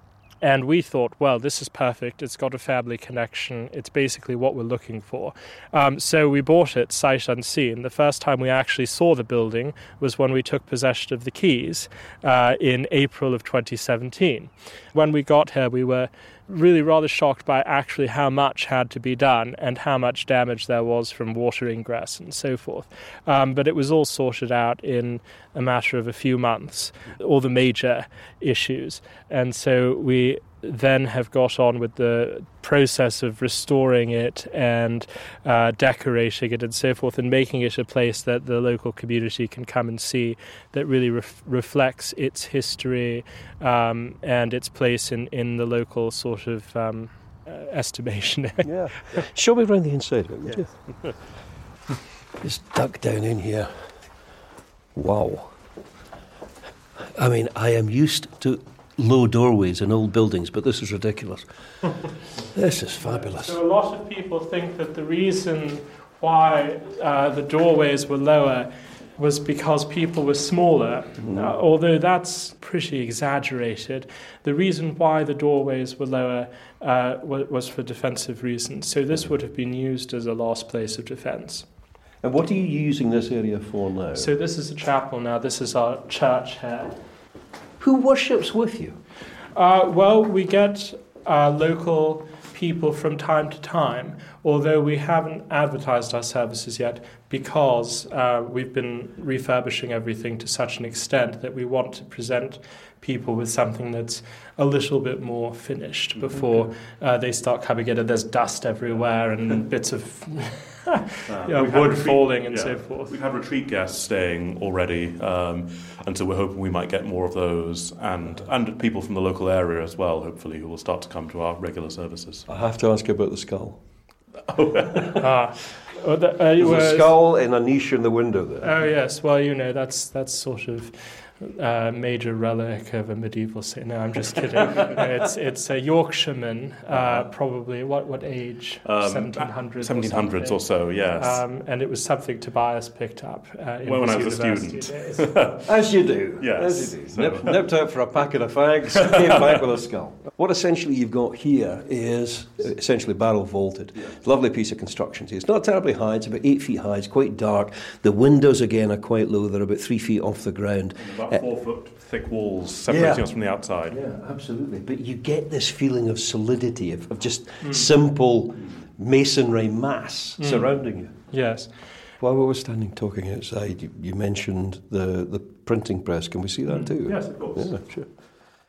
And we thought, well, this is perfect. It's got a family connection. It's basically what we're looking for. Um, so we bought it sight unseen. The first time we actually saw the building was when we took possession of the keys uh, in April of twenty seventeen. When we got here, we were really rather shocked by actually how much had to be done and how much damage there was from water ingress and so forth. Um, but it was all sorted out in a matter of a few months, all the major issues. And so we then have got on with the process of restoring it and uh, decorating it and so forth, and making it a place that the local community can come and see that really ref- reflects its history um, and its place in, in the local sort of um, uh, estimation. Yeah. Show me around the inside of it, would yeah. you? Just duck down in here. Wow. I mean, I am used to low doorways in old buildings, but this is ridiculous. This is fabulous. So a lot of people think that the reason why uh, the doorways were lower was because people were smaller, mm. uh, although that's pretty exaggerated. The reason why the doorways were lower uh, was for defensive reasons. So this would have been used as a last place of defence. And what are you using this area for now? So this is a chapel now. This is our church here. Who worships with you? Uh, well, we get uh, local people from time to time, although we haven't advertised our services yet because uh, we've been refurbishing everything to such an extent that we want to present people with something that's a little bit more finished before okay. uh, they start coming in and there's dust everywhere and bits of uh, you know, wood retreat, falling and yeah, so forth. We've had retreat guests staying already, um, and so we're hoping we might get more of those, and, and people from the local area as well, hopefully, who will start to come to our regular services. I have to ask you about the skull. Oh. ah. Well, the, uh, There's a skull in a niche in the window there. Oh yes, well you know that's that's sort of uh, major relic of a medieval saint. No, I'm just kidding. No, it's it's a Yorkshireman, uh, probably what what age? Um, seventeen hundreds. Seventeen hundreds or so, yes. Um, and it was something Tobias picked up uh, in well, when I was a student. As you do. Yes. As you do. So. Nip, nipped out for a packet of fags, came back with a skull. What essentially you've got here is essentially barrel vaulted. Yeah. Lovely piece of construction. It's not terribly high. It's about eight feet high. It's quite dark. The windows again are quite low. They're about three feet off the ground. And about uh, four foot thick walls separating yeah. us from the outside. Yeah, absolutely. But you get this feeling of solidity, of, of just mm. simple masonry mass mm. surrounding you. Yes. While we were standing talking outside, you, you mentioned the, the printing press. Can we see that too? Yes, of course. Yeah, sure.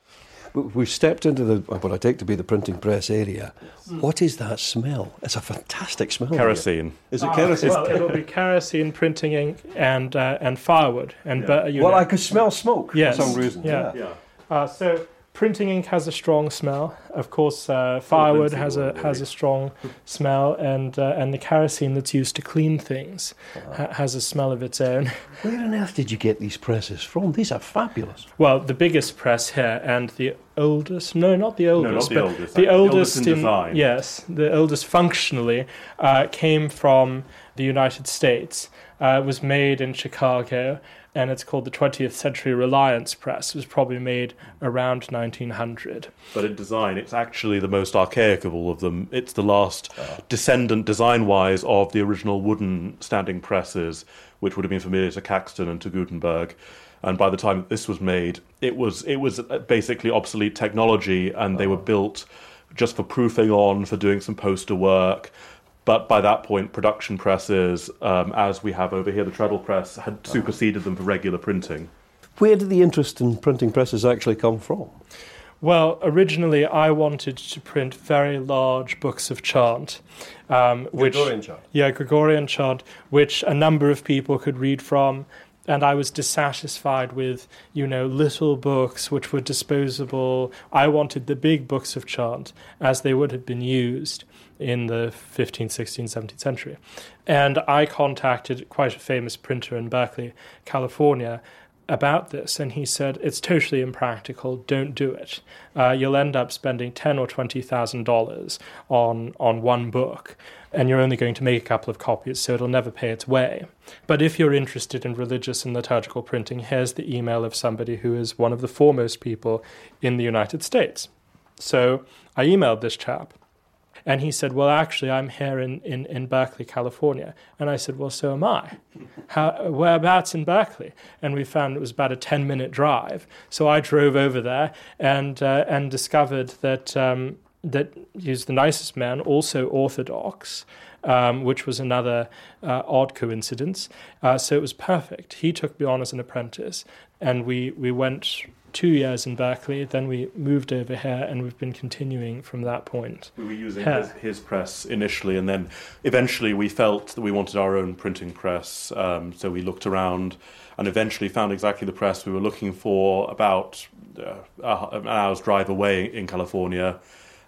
We've stepped into the what I take to be the printing press area. What is that smell? It's a fantastic smell. Kerosene. Is it Ah, kerosene? Well, it'll be kerosene, printing ink, and uh, and firewood. And Yeah. bu- you Well, know- I could smell smoke Yes. for some reason. Yeah. Yeah. Uh, so printing ink has a strong smell. Of course, uh, firewood has a has a strong smell, and uh, and the kerosene that's used to clean things ha- has a smell of its own. Where on earth did you get these presses from? These are fabulous. Well, the biggest press here and the oldest, no, not the oldest, not the but oldest, the the oldest, oldest in design. Yes, the oldest functionally uh, came from the United States. Uh, it was made in Chicago, and it's called the twentieth Century Reliance Press. It was probably made around nineteen hundred. But in design, it's actually the most archaic of all of them. It's the last descendant, design-wise, of the original wooden standing presses, which would have been familiar to Caxton and to Gutenberg. And by the time this was made, it was it was basically obsolete technology, and they were built just for proofing on, for doing some poster work. But by that point, production presses, um, as we have over here, the treadle press, had superseded them for regular printing. Where did the interest in printing presses actually come from? Well, originally I wanted to print very large books of chant. Um, which, Gregorian chant? Yeah, Gregorian chant, which a number of people could read from. And I was dissatisfied with, you know, little books which were disposable. I wanted the big books of chant as they would have been used in the fifteenth, sixteenth, seventeenth century. And I contacted quite a famous printer in Berkeley, California, about this, and he said, it's totally impractical, don't do it. Uh, you'll end up spending ten or twenty thousand dollars on on one book, and you're only going to make a couple of copies, so it'll never pay its way. But if you're interested in religious and liturgical printing, here's the email of somebody who is one of the foremost people in the United States. So I emailed this chap, and he said, well, actually, I'm here in, in, in Berkeley, California. And I said, well, so am I. How, whereabouts in Berkeley? And we found it was about a ten-minute drive. So I drove over there and uh, and discovered that um, that he's the nicest man, also Orthodox, um, which was another uh, odd coincidence. Uh, so it was perfect. He took me on as an apprentice, and we, we went two years in Berkeley, then we moved over here, and we've been continuing from that point. We were using here. his, his press initially, and then eventually we felt that we wanted our own printing press, um, so we looked around and eventually found exactly the press we were looking for about uh, an hour's drive away in California.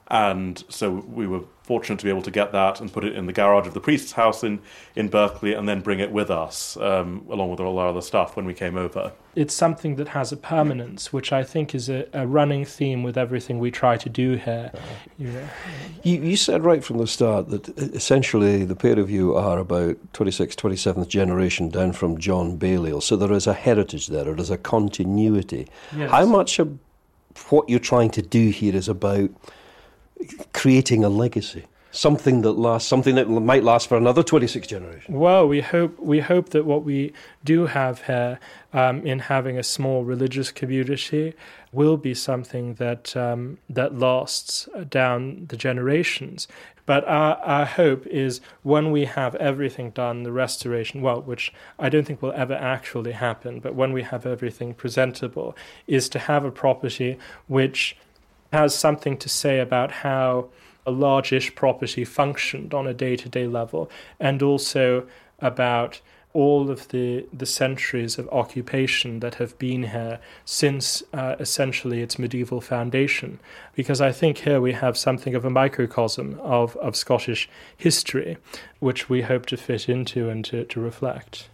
And so we were fortunate to be able to get that and put it in the garage of the priest's house in, in Berkeley, and then bring it with us, um, along with all our other stuff when we came over. It's something that has a permanence, which I think is a, a running theme with everything we try to do here. You know. You, you said right from the start that essentially the pair of you are about twenty-sixth, twenty-seventh generation down from John Balliol, so there is a heritage there, there is a continuity. Yes. How much of what you're trying to do here is about creating a legacy, something that lasts, something that might last for another twenty-six generations? Well, we hope we hope that what we do have here, um, in having a small religious community, will be something that um, that lasts down the generations. But our, our hope is when we have everything done, the restoration, well, which I don't think will ever actually happen, but when we have everything presentable, is to have a property which has something to say about how a large-ish property functioned on a day-to-day level, and also about all of the, the centuries of occupation that have been here since uh, essentially its medieval foundation. Because I think here we have something of a microcosm of, of Scottish history, which we hope to fit into and to, to reflect.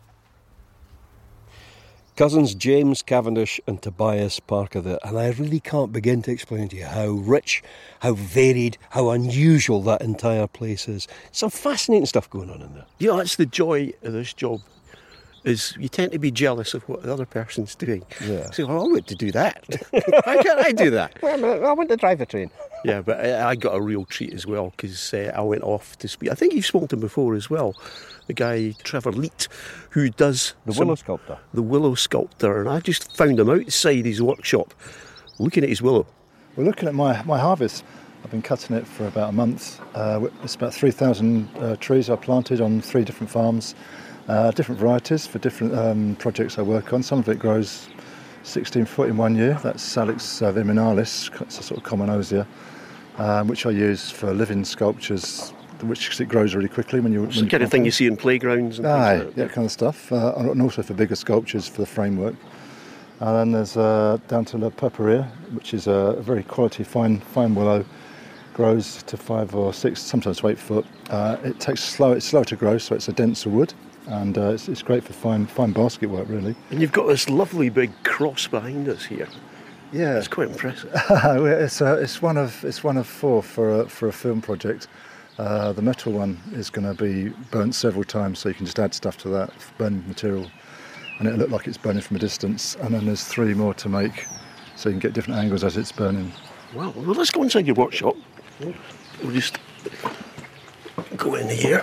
Cousins James Cavendish and Tobias Parker there, and I really can't begin to explain to you how rich, how varied, how unusual that entire place is. Some fascinating stuff going on in there. You know, that's the joy of this job, is you tend to be jealous of what the other person's doing. Yeah. So, well, I want to do that. Why can't I do that? Well, I want to drive a train. Yeah, but I, I got a real treat as well, because uh, I went off to speak. I think you've spoken to him before as well. The guy, Trevor Leet, who does... The some, willow sculptor. The willow sculptor. And I just found him outside his workshop, looking at his willow. We're looking at my, my harvest. I've been cutting it for about a month. Uh, it's about three thousand uh, trees I planted on three different farms. Uh, different varieties for different um, projects I work on. Some of it grows sixteen foot in one year. That's Salix uh, viminalis. It's a sort of common osier, um, which I use for living sculptures, which it grows really quickly when you. It's the kind of thing you see in playgrounds and Aye, things like that. that kind of stuff. Uh, and also for bigger sculptures for the framework. And then there's uh, down to La Purpurea, which is a very quality fine fine willow. Grows to five or six, sometimes to eight foot. Uh, it takes slow. It's slow to grow, so it's a denser wood, and uh, it's, it's great for fine fine basket work, really. And you've got this lovely big cross behind us here. Yeah, it's quite impressive. it's uh, it's one of it's one of four for a, for a film project. Uh, the metal one is going to be burnt several times, so you can just add stuff to that burning material, and it'll look like it's burning from a distance. And then there's three more to make, so you can get different angles as it's burning. Well, well let's go inside your workshop. We'll just go in here.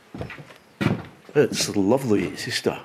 It's lovely. It's just a...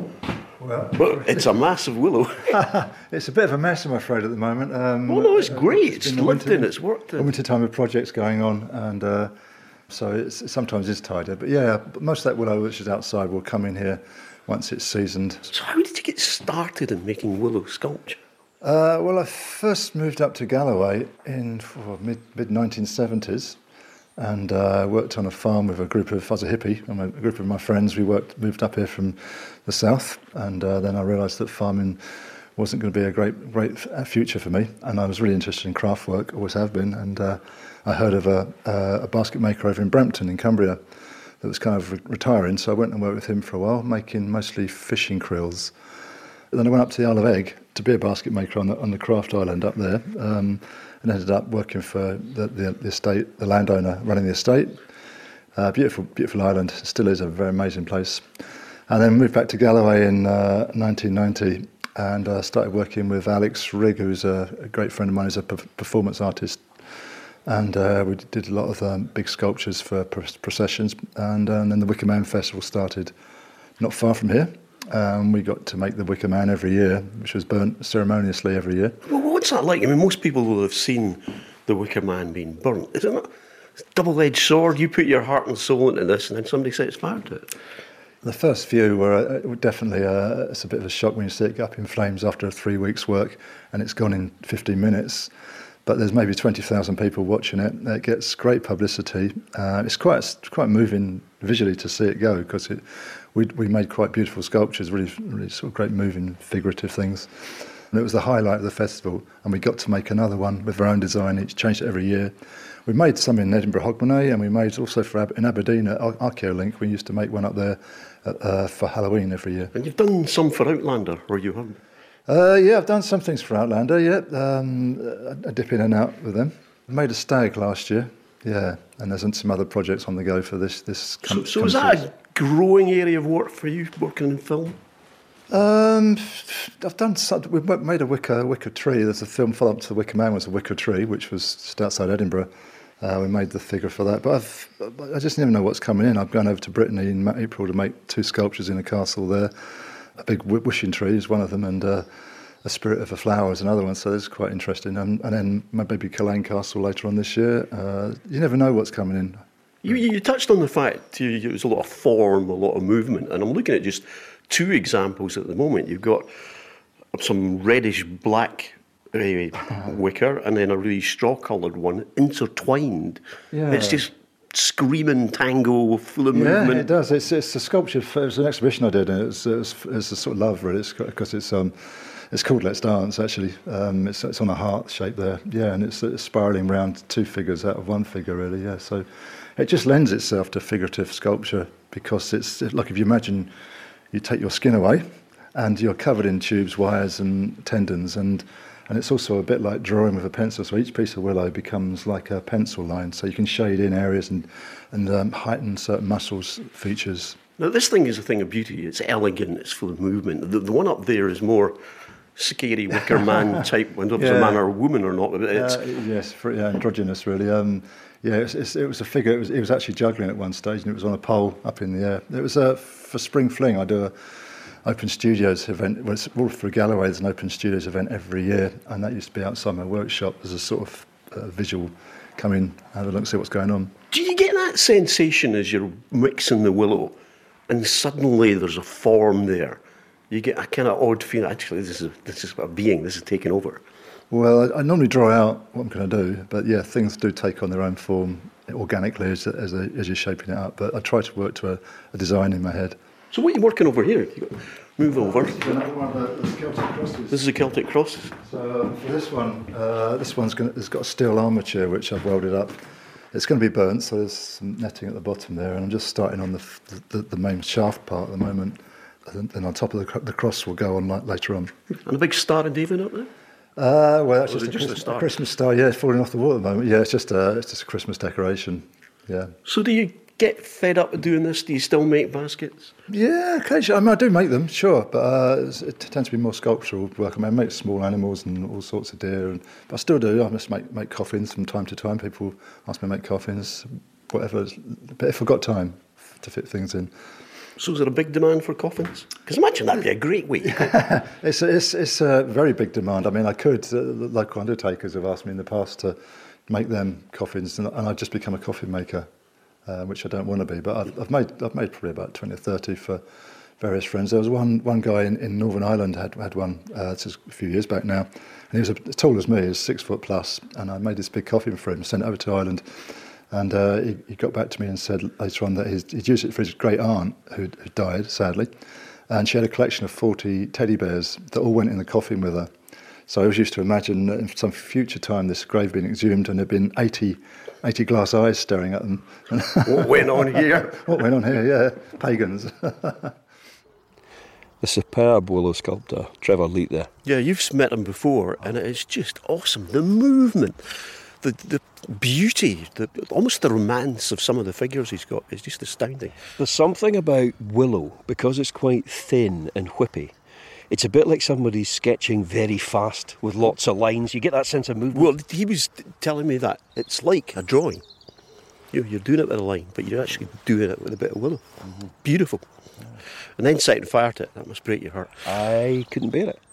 Well, well it's a massive willow. It's a bit of a mess, I'm afraid, at the moment. Um, oh, no, it's great. It's, it's lived lived in, it's worked in. A winter time of projects going on, and uh, so it's, it sometimes is tidier. But yeah, most of that willow which is outside will come in here once it's seasoned. So how did you get started in making willow sculpture? Uh, well, I first moved up to Galloway in oh, mid mid nineteen seventies, and uh, worked on a farm with a group of. I was a hippie, and a group of my friends. We worked moved up here from the south, and uh, then I realised that farming wasn't going to be a great great future for me, and I was really interested in craft work, always have been. And uh, I heard of a, uh, a basket maker over in Brampton in Cumbria that was kind of re- retiring, so I went and worked with him for a while, making mostly fishing krills. And then I went up to the Isle of Egg to be a basket maker on the, on the craft island up there, um, and ended up working for the, the, the estate, the landowner running the estate. Uh, beautiful, beautiful island. Still is a very amazing place. And then moved back to Galloway in uh, nineteen ninety, and uh, started working with Alex Rigg, who's a, a great friend of mine. He's a p- performance artist, and uh, we did a lot of um, big sculptures for pr- processions. And, uh, and then the Wicker Man Festival started not far from here. Um, we got to make the Wicker Man every year, which was burnt ceremoniously every year. Well, what's that like? I mean, most people will have seen the Wicker Man being burnt. Is it not a double-edged sword? You put your heart and soul into this, and then somebody sets fire to it. The first few were uh, definitely uh, it's a bit of a shock when you see it go up in flames after three weeks' work, and it's gone in fifteen minutes. But there's maybe twenty thousand people watching it. It gets great publicity. Uh, it's quite it's quite moving visually to see it go, because it, we we made quite beautiful sculptures, really really sort of great moving figurative things. And it was the highlight of the festival, and we got to make another one with our own design. Each changed it every year. We made some in Edinburgh Hogmanay, and we made also for Ab- in Aberdeen at Ar- Archeolink. We used to make one up there uh, for Halloween every year. And you've done some for Outlander, or you haven't? Uh, yeah, I've done some things for Outlander, yeah. Um, I dip in and out with them. I made a stag last year, yeah, and there's some other projects on the go for this. this com- So, so is that a growing area of work for you, working in film? Um, I've done some, we've made a wicker wicker tree. There's a film follow-up to The Wicker Man was a wicker tree, which was just outside Edinburgh. Uh, we made the figure for that, but I've, I just never know what's coming in. I've gone over to Brittany in April to make two sculptures in a castle there. A big wishing tree is one of them, and uh, a spirit of a flower is another one, so that's quite interesting. Um, and then maybe Culzean Castle later on this year. Uh, you never know what's coming in. You, you touched on the fact you, you, there's a lot of form, a lot of movement, and I'm looking at just two examples at the moment. You've got some reddish-black uh, wicker, and then a really straw-coloured one, intertwined. Yeah. It's just screaming tango, full of yeah, movement. Yeah, it does. It's it's a sculpture. It was an exhibition I did, and it's it's, it's a sort of love, really. It's because it's um, it's called Let's Dance. Actually, um, it's it's on a heart shape there. Yeah, and it's, it's spiralling round two figures out of one figure, really. Yeah, so it just lends itself to figurative sculpture because it's like if you imagine you take your skin away, and you're covered in tubes, wires, and tendons, and And it's also a bit like drawing with a pencil, so each piece of willow becomes like a pencil line, so you can shade in areas and, and um, heighten certain muscles features. Now, this thing is a thing of beauty. It's elegant, it's full of movement. The, the one up there is more scary Wicker Man type, whether it's yeah. a man or a woman or not. But it's uh, yes, for, yeah, androgynous, really. Um, yeah, it's, it's, it was a figure, it was, it was actually juggling at one stage, and it was on a pole up in the air. It was uh, for Spring Fling, I do a Open Studios event. Well, it's all through Galloway. There's an Open Studios event every year, and that used to be outside my workshop. There's a sort of uh, visual, come in, have a look, see what's going on. Do you get that sensation as you're mixing the willow, and suddenly there's a form there? you get a kind of odd feeling, actually, this is, this is a being, this is taking over. Well, I, I normally draw out what I'm going to do, but yeah, things do take on their own form organically as, as, a, as you're shaping it up, but I try to work to a, a design in my head. So what are you working over here? You got, move over. This is Celtic crosses. This is a Celtic cross. So for this one, uh, this one's gonna, it's got a steel armature which I've welded up. It's going to be burnt, so there's some netting at the bottom there, and I'm just starting on the the, the main shaft part at the moment. And then on top of the, the cross will go on later on. And a big Star of David up there? Uh, well, that's just, a, just Christmas, a, star? a Christmas star. Yeah, it's falling off the wall at the moment. Yeah, it's just a, it's just a Christmas decoration. Yeah. So do you get fed up with doing this? Do you still make baskets? Yeah, occasionally. I mean, I do make them, sure, but uh, it tends to be more sculptural work. I mean, I make small animals and all sorts of deer, and but I still do. I must make, make coffins from time to time. People ask me to make coffins, whatever. But if I've got time to fit things in. So is there a big demand for coffins? Because imagine that'd be a great way. it's, a, it's, it's a very big demand. I mean, I could, uh, local undertakers have asked me in the past to make them coffins, and, and I've just become a coffin maker, uh, which I don't want to be. But I've, I've made I've made probably about twenty or thirty for various friends. There was one one guy in, in Northern Ireland had had one, uh, this is a few years back now, and he was as tall as me, he was six foot plus, and I made this big coffin for him, sent it over to Ireland. And uh, he, he got back to me and said later on that he's, he'd used it for his great aunt, who died, sadly. And she had a collection of forty teddy bears that all went in the coffin with her. So I was used to imagine that in some future time this grave being exhumed and there'd been eighty, eighty glass eyes staring at them. What went on here? What went on here, yeah. Pagans. The superb willow sculptor, Trevor Leet there. Yeah, you've met him before, and it is just awesome. The movement, the the beauty, the, almost the romance of some of the figures he's got is just astounding. There's something about willow, because it's quite thin and whippy. It's a bit like somebody sketching very fast with lots of lines. You get that sense of movement. Well, he was telling me that it's like a drawing. You're, you're doing it with a line, but you're actually doing it with a bit of willow. Mm-hmm. Beautiful. Yeah. And then setting fire to it, that must break your heart. I couldn't bear it.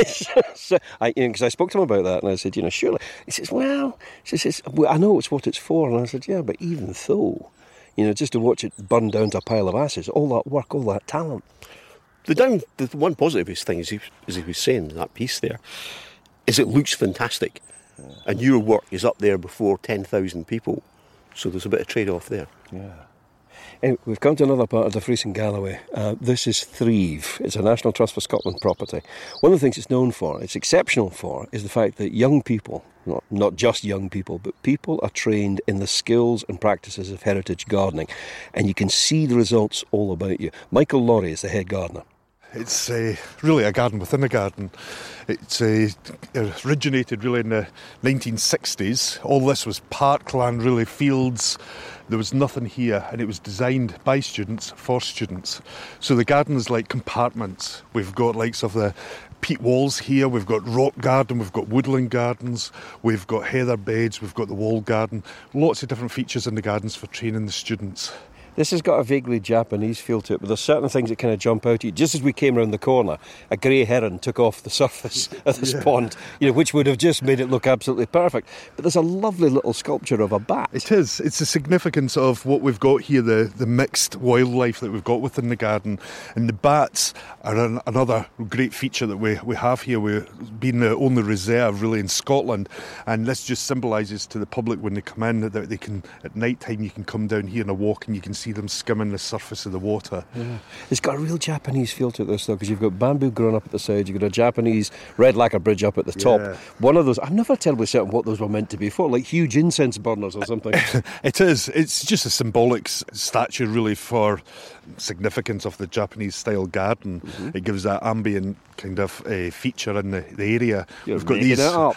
so, I, you know, because I spoke to him about that, and I said, you know, surely. He says, well, he says, well, I know it's what it's for, and I said, yeah, but even though, you know, just to watch it burn down to a pile of ashes, all that work, all that talent. The down, the one positive thing, as he, as he was saying in that piece there, is it looks fantastic, yeah. And your work is up there before ten thousand people, so there's a bit of trade-off there. Yeah. Anyway, we've come to another part of the Fries in Galloway. Uh, this is Thrieve. It's a National Trust for Scotland property. One of the things it's known for, it's exceptional for, is the fact that young people, not, not just young people, but people are trained in the skills and practices of heritage gardening. And you can see the results all about you. Michael Laurie is the head gardener. It's uh, really a garden within a garden. It's uh, originated really in the nineteen sixties. All this was parkland, really, fields. There was nothing here, and it was designed by students for students. So the garden's like compartments. We've got likes of the peat walls here, we've got rock garden, we've got woodland gardens, we've got heather beds, we've got the wall garden. Lots of different features in the gardens for training the students. This has got a vaguely Japanese feel to it, but there's certain things that kind of jump out at you. Just as we came around the corner, a grey heron took off the surface of this yeah. pond, you know, which would have just made it look absolutely perfect. But there's a lovely little sculpture of a bat. It is. It's the significance of what we've got here, the, the mixed wildlife that we've got within the garden. And the bats are an, another great feature that we, we have here. We're being the only reserve, really, in Scotland. And this just symbolises to the public when they come in that they can, at night time, you can come down here on a walk and you can see them skimming the surface of the water. Yeah. It's got a real Japanese feel to this, though, because you've got bamboo growing up at the sides, you've got a Japanese red lacquer bridge up at the top. Yeah. One of those, I'm never terribly certain what those were meant to be for, like huge incense burners or something. It is. It's just a symbolic s- statue, really, for significance of the Japanese-style garden. Mm-hmm. It gives that ambient kind of uh, feature in the, the area. You're we've got making these, it up.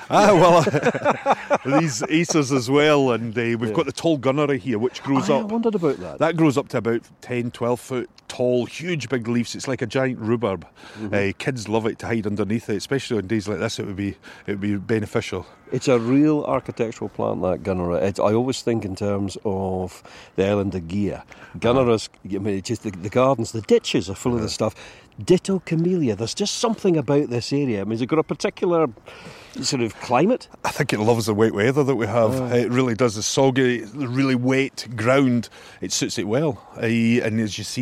Ah, well, these acers as well, and uh, we've yeah. got the tall gunnery here, which grows oh, up. I wondered about that. That grows up to about ten, twelve foot tall, huge big leaves. It's like a giant rhubarb. Mm-hmm. Uh, kids love it to hide underneath it, especially on days like this. It would be it would be beneficial. It's a real architectural plant, that Gunnery. It, I always think in terms of the island of Gia. Gunnery's, I mean, it's just the, the gardens, the ditches are full yeah. of this stuff. Ditto camellia. There's just something about this area. I mean, has it got a particular sort of climate? I think it loves the wet weather that we have. Oh. It really does. The soggy, really wet ground, it suits it well. Uh, and as you see, it thrives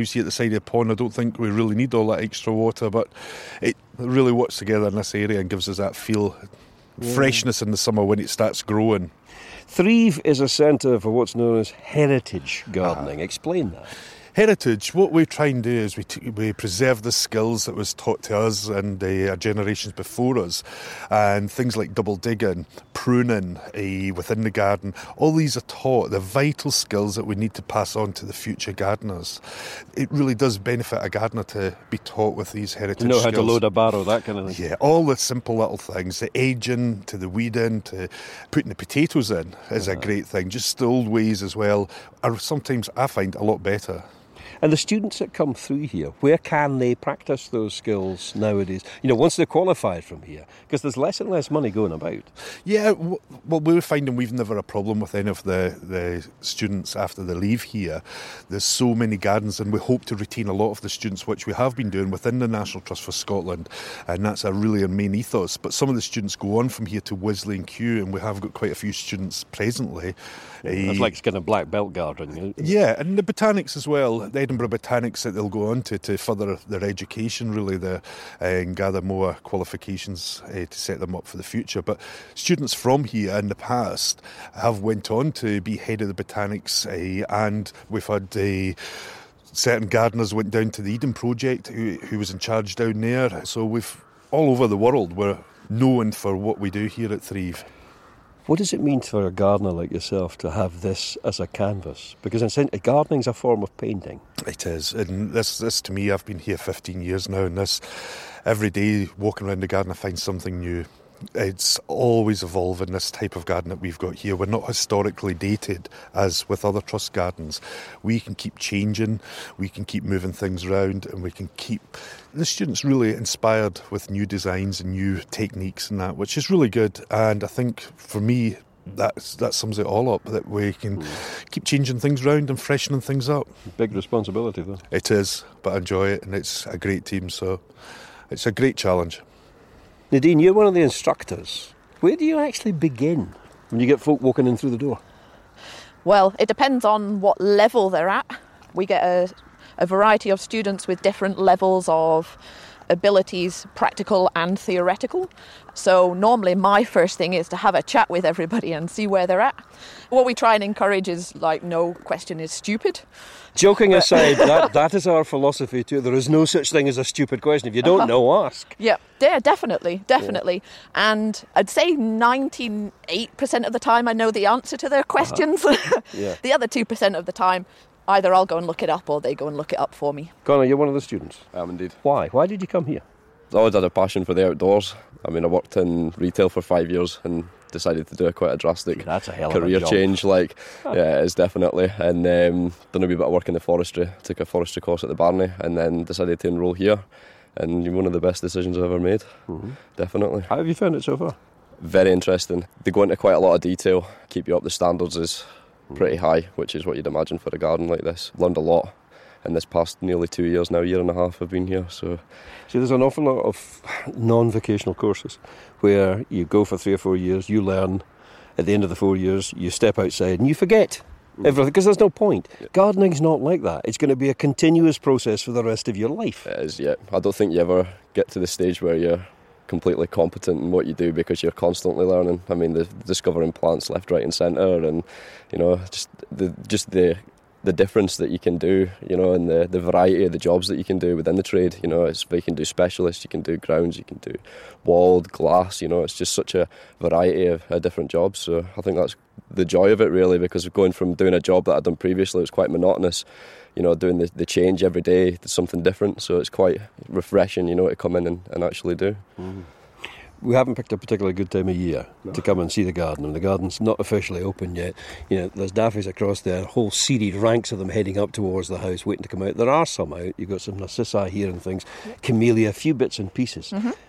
house here at the side of the pond, I don't think we really need all that extra water, but it really works together in this area and gives us that feel, yeah. freshness in the summer when it starts growing. Threave is a centre for what's known as heritage gardening. Uh, Explain that. Heritage, what we try and do is we t- we preserve the skills that was taught to us and uh, our generations before us, and things like double digging, pruning uh, within the garden. All these are taught, the vital skills that we need to pass on to the future gardeners. It really does benefit a gardener to be taught with these heritage skills. You know how skills. to load a barrow, that kind of thing. Yeah, all the simple little things, the edging to the weeding to putting the potatoes in is uh-huh. a great thing. Just the old ways as well are sometimes, I find, a lot better. And the students that come through here, where can they practice those skills nowadays? You know, once they're qualified from here, because there's less and less money going about. Yeah, well, we're finding we've never a problem with any of the, the students after they leave here. There's so many gardens, and we hope to retain a lot of the students, which we have been doing within the National Trust for Scotland, and that's a really our main ethos. But some of the students go on from here to Wisley and Kew, and we have got quite a few students presently. It's uh, like kind of black belt gardening. Yeah, and the botanics as well. The Edinburgh Botanics that they'll go on to to further their education, really, the, uh, and gather more qualifications uh, to set them up for the future. But students from here in the past have went on to be head of the botanics, uh, and we've had uh, certain gardeners went down to the Eden Project who, who was in charge down there. So we've all over the world, we're known for what we do here at Threave. What does it mean for a gardener like yourself to have this as a canvas? Because gardening's a form of painting. It is, and this, this to me, I've been here fifteen years now, and this, every day walking around the garden I find something new. It's always evolving, this type of garden that we've got here. We're not historically dated as with other trust gardens. We can keep changing, we can keep moving things around, and we can keep the students really inspired with new designs and new techniques and that, which is really good. And I think for me, That's, that sums it all up, that we can mm. keep changing things around and freshening things up. Big responsibility, though. It is, but I enjoy it, and it's a great team, so it's a great challenge. Nadine, you're one of the instructors. Where do you actually begin when you get folk walking in through the door? Well, it depends on what level they're at. We get a, a variety of students with different levels of abilities, practical and theoretical. So normally my first thing is to have a chat with everybody and see where they're at. What we try and encourage is, like, no question is stupid. Joking aside, that, that is our philosophy too. There is no such thing as a stupid question. If you don't know, ask. Yeah, yeah, definitely, definitely. Yeah. And I'd say ninety-eight percent of the time I know the answer to their questions. Uh-huh. Yeah. The other two percent of the time, either I'll go and look it up or they go and look it up for me. Connor, you're one of the students? I am indeed. Why? Why did you come here? I always had a passion for the outdoors. I mean, I worked in retail for five years and decided to do a quite a drastic That's a hell of career a job. change. Like, yeah, it is definitely. And um, done a wee bit of work in the forestry. Took a forestry course at the Barney, and then decided to enrol here. And one of the best decisions I've ever made. Mm-hmm. Definitely. How have you found it so far? Very interesting. They go into quite a lot of detail. Keep you up. The standards is pretty high, which is what you'd imagine for a garden like this. Learned a lot in this past nearly two years now, year and a half I've been here. So, see, there's an awful lot of non-vocational courses where you go for three or four years, you learn, at the end of the four years you step outside and you forget everything, because there's no point. Yeah. Gardening's not like that. It's going to be a continuous process for the rest of your life. It is, yeah. I don't think you ever get to the stage where you're completely competent in what you do, because you're constantly learning. I mean, the discovering plants left, right and centre, and, you know, just the just the the difference that you can do, you know, and the, the variety of the jobs that you can do within the trade. You know, it's, you can do specialists, you can do grounds, you can do walled, glass, you know, it's just such a variety of uh, different jobs. So I think that's the joy of it, really, because going from doing a job that I'd done previously, it was quite monotonous, you know, doing the, the change every day to something different. So it's quite refreshing, you know, to come in and, and actually do. Mm. We haven't picked a particularly good time of year no. to come and see the garden, and the garden's not officially open yet. You know, there's daffodils across there, a whole series, ranks of them heading up towards the house, waiting to come out. There are some out. You've got some narcissi here and things, camellia, a few bits and pieces. Mm-hmm.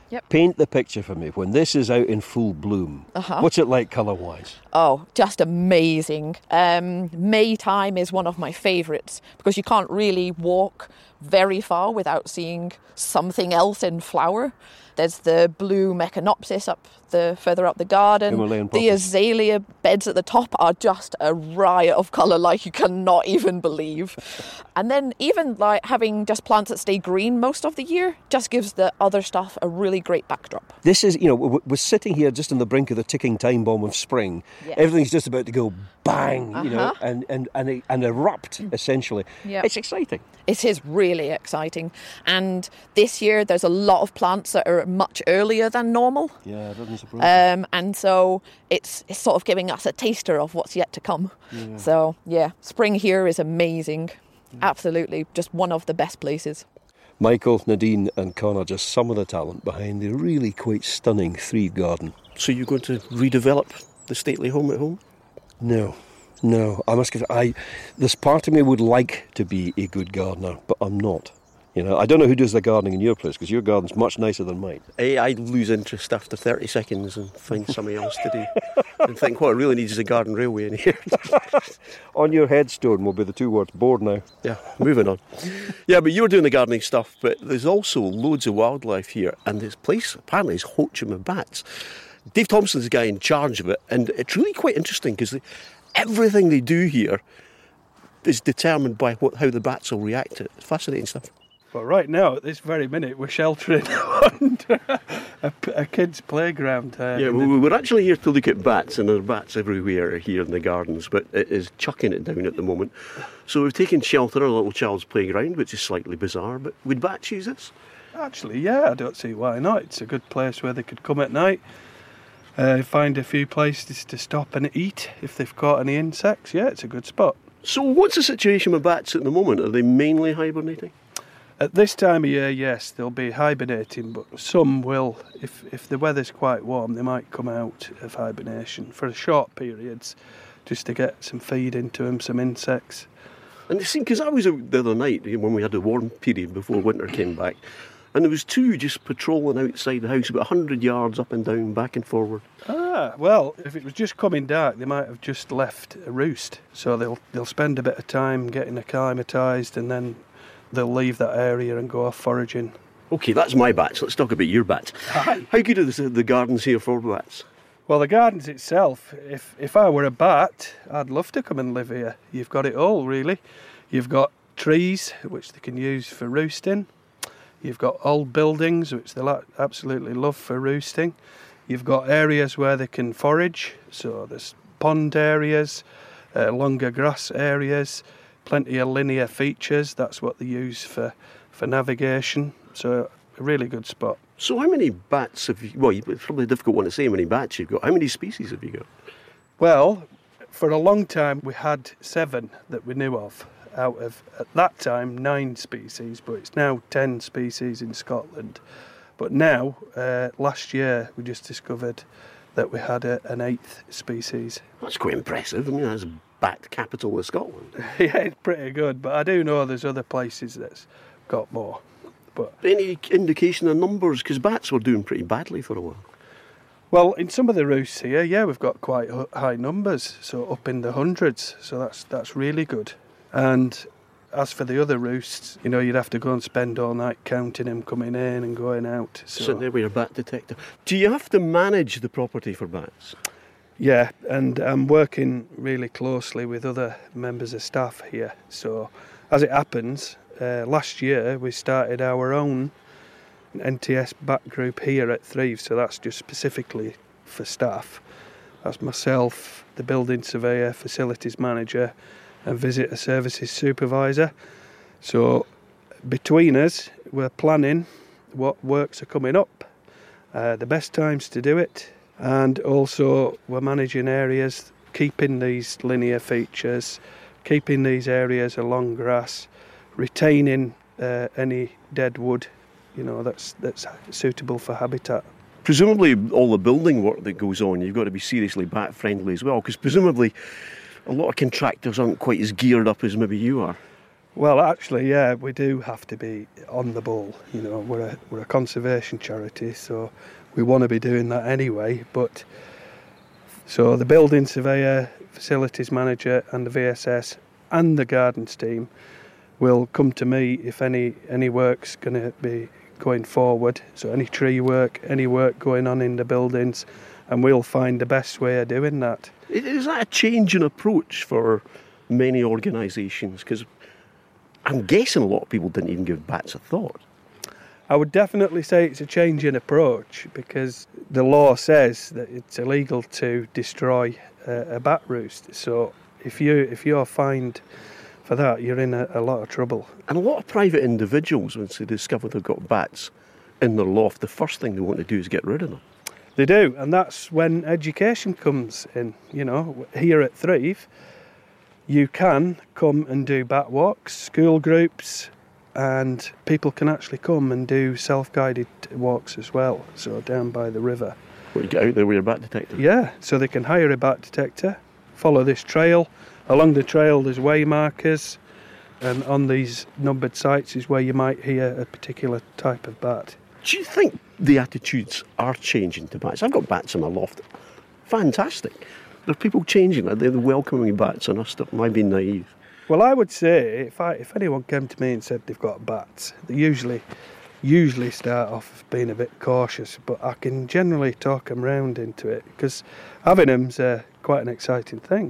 Yep. Paint the picture for me. When this is out in full bloom, Uh-huh. what's it like colour-wise? Oh, just amazing. Um, May time is one of my favourites because you can't really walk very far without seeing something else in flower. There's the blue Echinopsis up the further up the garden. Himalayan The poppy. azalea beds at the top are just a riot of colour like you cannot even believe. And then even like having just plants that stay green most of the year just gives the other stuff a really great backdrop. This is, you know, we're we're sitting here just on the brink of the ticking time bomb of spring. Yes. Everything's just about to go bang, you know, Uh-huh. and, and, and, and erupt, essentially. Yep. It's exciting. It is really exciting. And this year there's a lot of plants that are much earlier than normal. Yeah, it doesn't surprise me. Um, and so it's, it's sort of giving us a taster of what's yet to come. Yeah. So, yeah, spring here is amazing. Absolutely, just one of the best places. Michael, Nadine and Connor, just some of the talent behind the really quite stunning Threave garden. So you're going to redevelop the stately home at home? No, no. I must give I. This part of me would like to be a good gardener, but I'm not. You know, I don't know who does the gardening in your place because your garden's much nicer than mine. I, I lose interest after thirty seconds and find something else to do. And think what it really needs is a garden railway in here. On your headstone will be the two words bored now. Yeah, moving on. Yeah, but you're doing the gardening stuff, but there's also loads of wildlife here, and this place apparently is hoaching with bats. Dave Thompson's the guy in charge of it, and it's really quite interesting because everything they do here is determined by what, how the bats will react to it. It's fascinating stuff. But right now, at this very minute, we're sheltering under a, a kid's playground. Uh, Yeah, in well, the- we're actually here to look at bats, and there are bats everywhere here in the gardens, but it is chucking it down at the moment. So we've taken shelter on a little child's playground, which is slightly bizarre, but would bats use this? Actually, yeah, I don't see why not. It's a good place where they could come at night, uh, find a few places to stop and eat if they've caught any insects. Yeah, it's a good spot. So what's the situation with bats at the moment? Are they mainly hibernating? At this time of year, yes, they'll be hibernating, but some will, if if the weather's quite warm, they might come out of hibernation for short periods, just to get some feed into them, some insects. And it seemed, because I was out the other night when we had the warm period before winter came back, and there was two just patrolling outside the house, about one hundred yards up and down, back and forward. Ah, well, if it was just coming dark, they might have just left a roost. So they'll they'll spend a bit of time getting acclimatised, and then they'll leave that area and go off foraging. OK, that's my bats. Let's talk about your bats. Hi. How good are the, the gardens here for bats? Well, the gardens itself, if if I were a bat, I'd love to come and live here. You've got it all, really. You've got trees, which they can use for roosting. You've got old buildings, which they'll absolutely love for roosting. You've got areas where they can forage, so there's pond areas, uh, longer grass areas, plenty of linear features. That's what they use for, for navigation, so a really good spot. So how many bats have you... Well, it's probably a difficult one to say how many bats you've got. How many species have you got? Well, for a long time we had seven that we knew of, out of, at that time, nine species, but it's now ten species in Scotland. But now, uh, last year, we just discovered that we had a, an eighth species. That's quite impressive. I mean, that's bat capital of Scotland. Yeah, it's pretty good, but I do know there's other places that's got more. But any indication of numbers? Because bats were doing pretty badly for a while. Well, in some of the roosts here, yeah, we've got quite high numbers, so up in the hundreds, so that's that's really good. And as for the other roosts, you know, you'd have to go and spend all night counting them coming in and going out. So. Sitting there with your bat detector. Do you have to manage the property for bats? Yeah, and I'm working really closely with other members of staff here. So, as it happens, uh, last year we started our own N T S bat group here at Threave, so that's just specifically for staff. That's myself, the building surveyor, facilities manager, and visitor services supervisor. So, between us, we're planning what works are coming up, uh, the best times to do it, and also we're managing areas, keeping these linear features, keeping these areas along grass, retaining uh, any dead wood, you know, that's that's suitable for habitat. Presumably all the building work that goes on, you've got to be seriously bat friendly as well, because presumably a lot of contractors aren't quite as geared up as maybe you are. Well, actually, yeah, we do have to be on the ball. You know, we're a, we're a conservation charity, so we want to be doing that anyway. But so the building surveyor, facilities manager, and the V S S and the gardens team will come to me if any any work's going to be going forward. So any tree work, any work going on in the buildings, and we'll find the best way of doing that. Is that a change in approach for many organisations? Because I'm guessing a lot of people didn't even give bats a thought. I would definitely say it's a change in approach, because the law says that it's illegal to destroy a, a bat roost. So if you if you're fined for that, you're in a, a lot of trouble. And a lot of private individuals, once they discover they've got bats in their loft, the first thing they want to do is get rid of them. They do, and that's when education comes in. You know, here at Thrieve, you can come and do bat walks, school groups, and people can actually come and do self-guided walks as well, so down by the river. Well, you get out there with your bat detector? Yeah, so they can hire a bat detector, follow this trail. Along the trail there's way markers, and on these numbered sites is where you might hear a particular type of bat. Do you think the attitudes are changing to bats? I've got bats in my loft. Fantastic. There are people changing. They're welcoming bats, and I stuff might be naive. Well, I would say if I, if anyone came to me and said they've got bats, they usually usually start off being a bit cautious, but I can generally talk them round into it, because having them's uh, quite an exciting thing.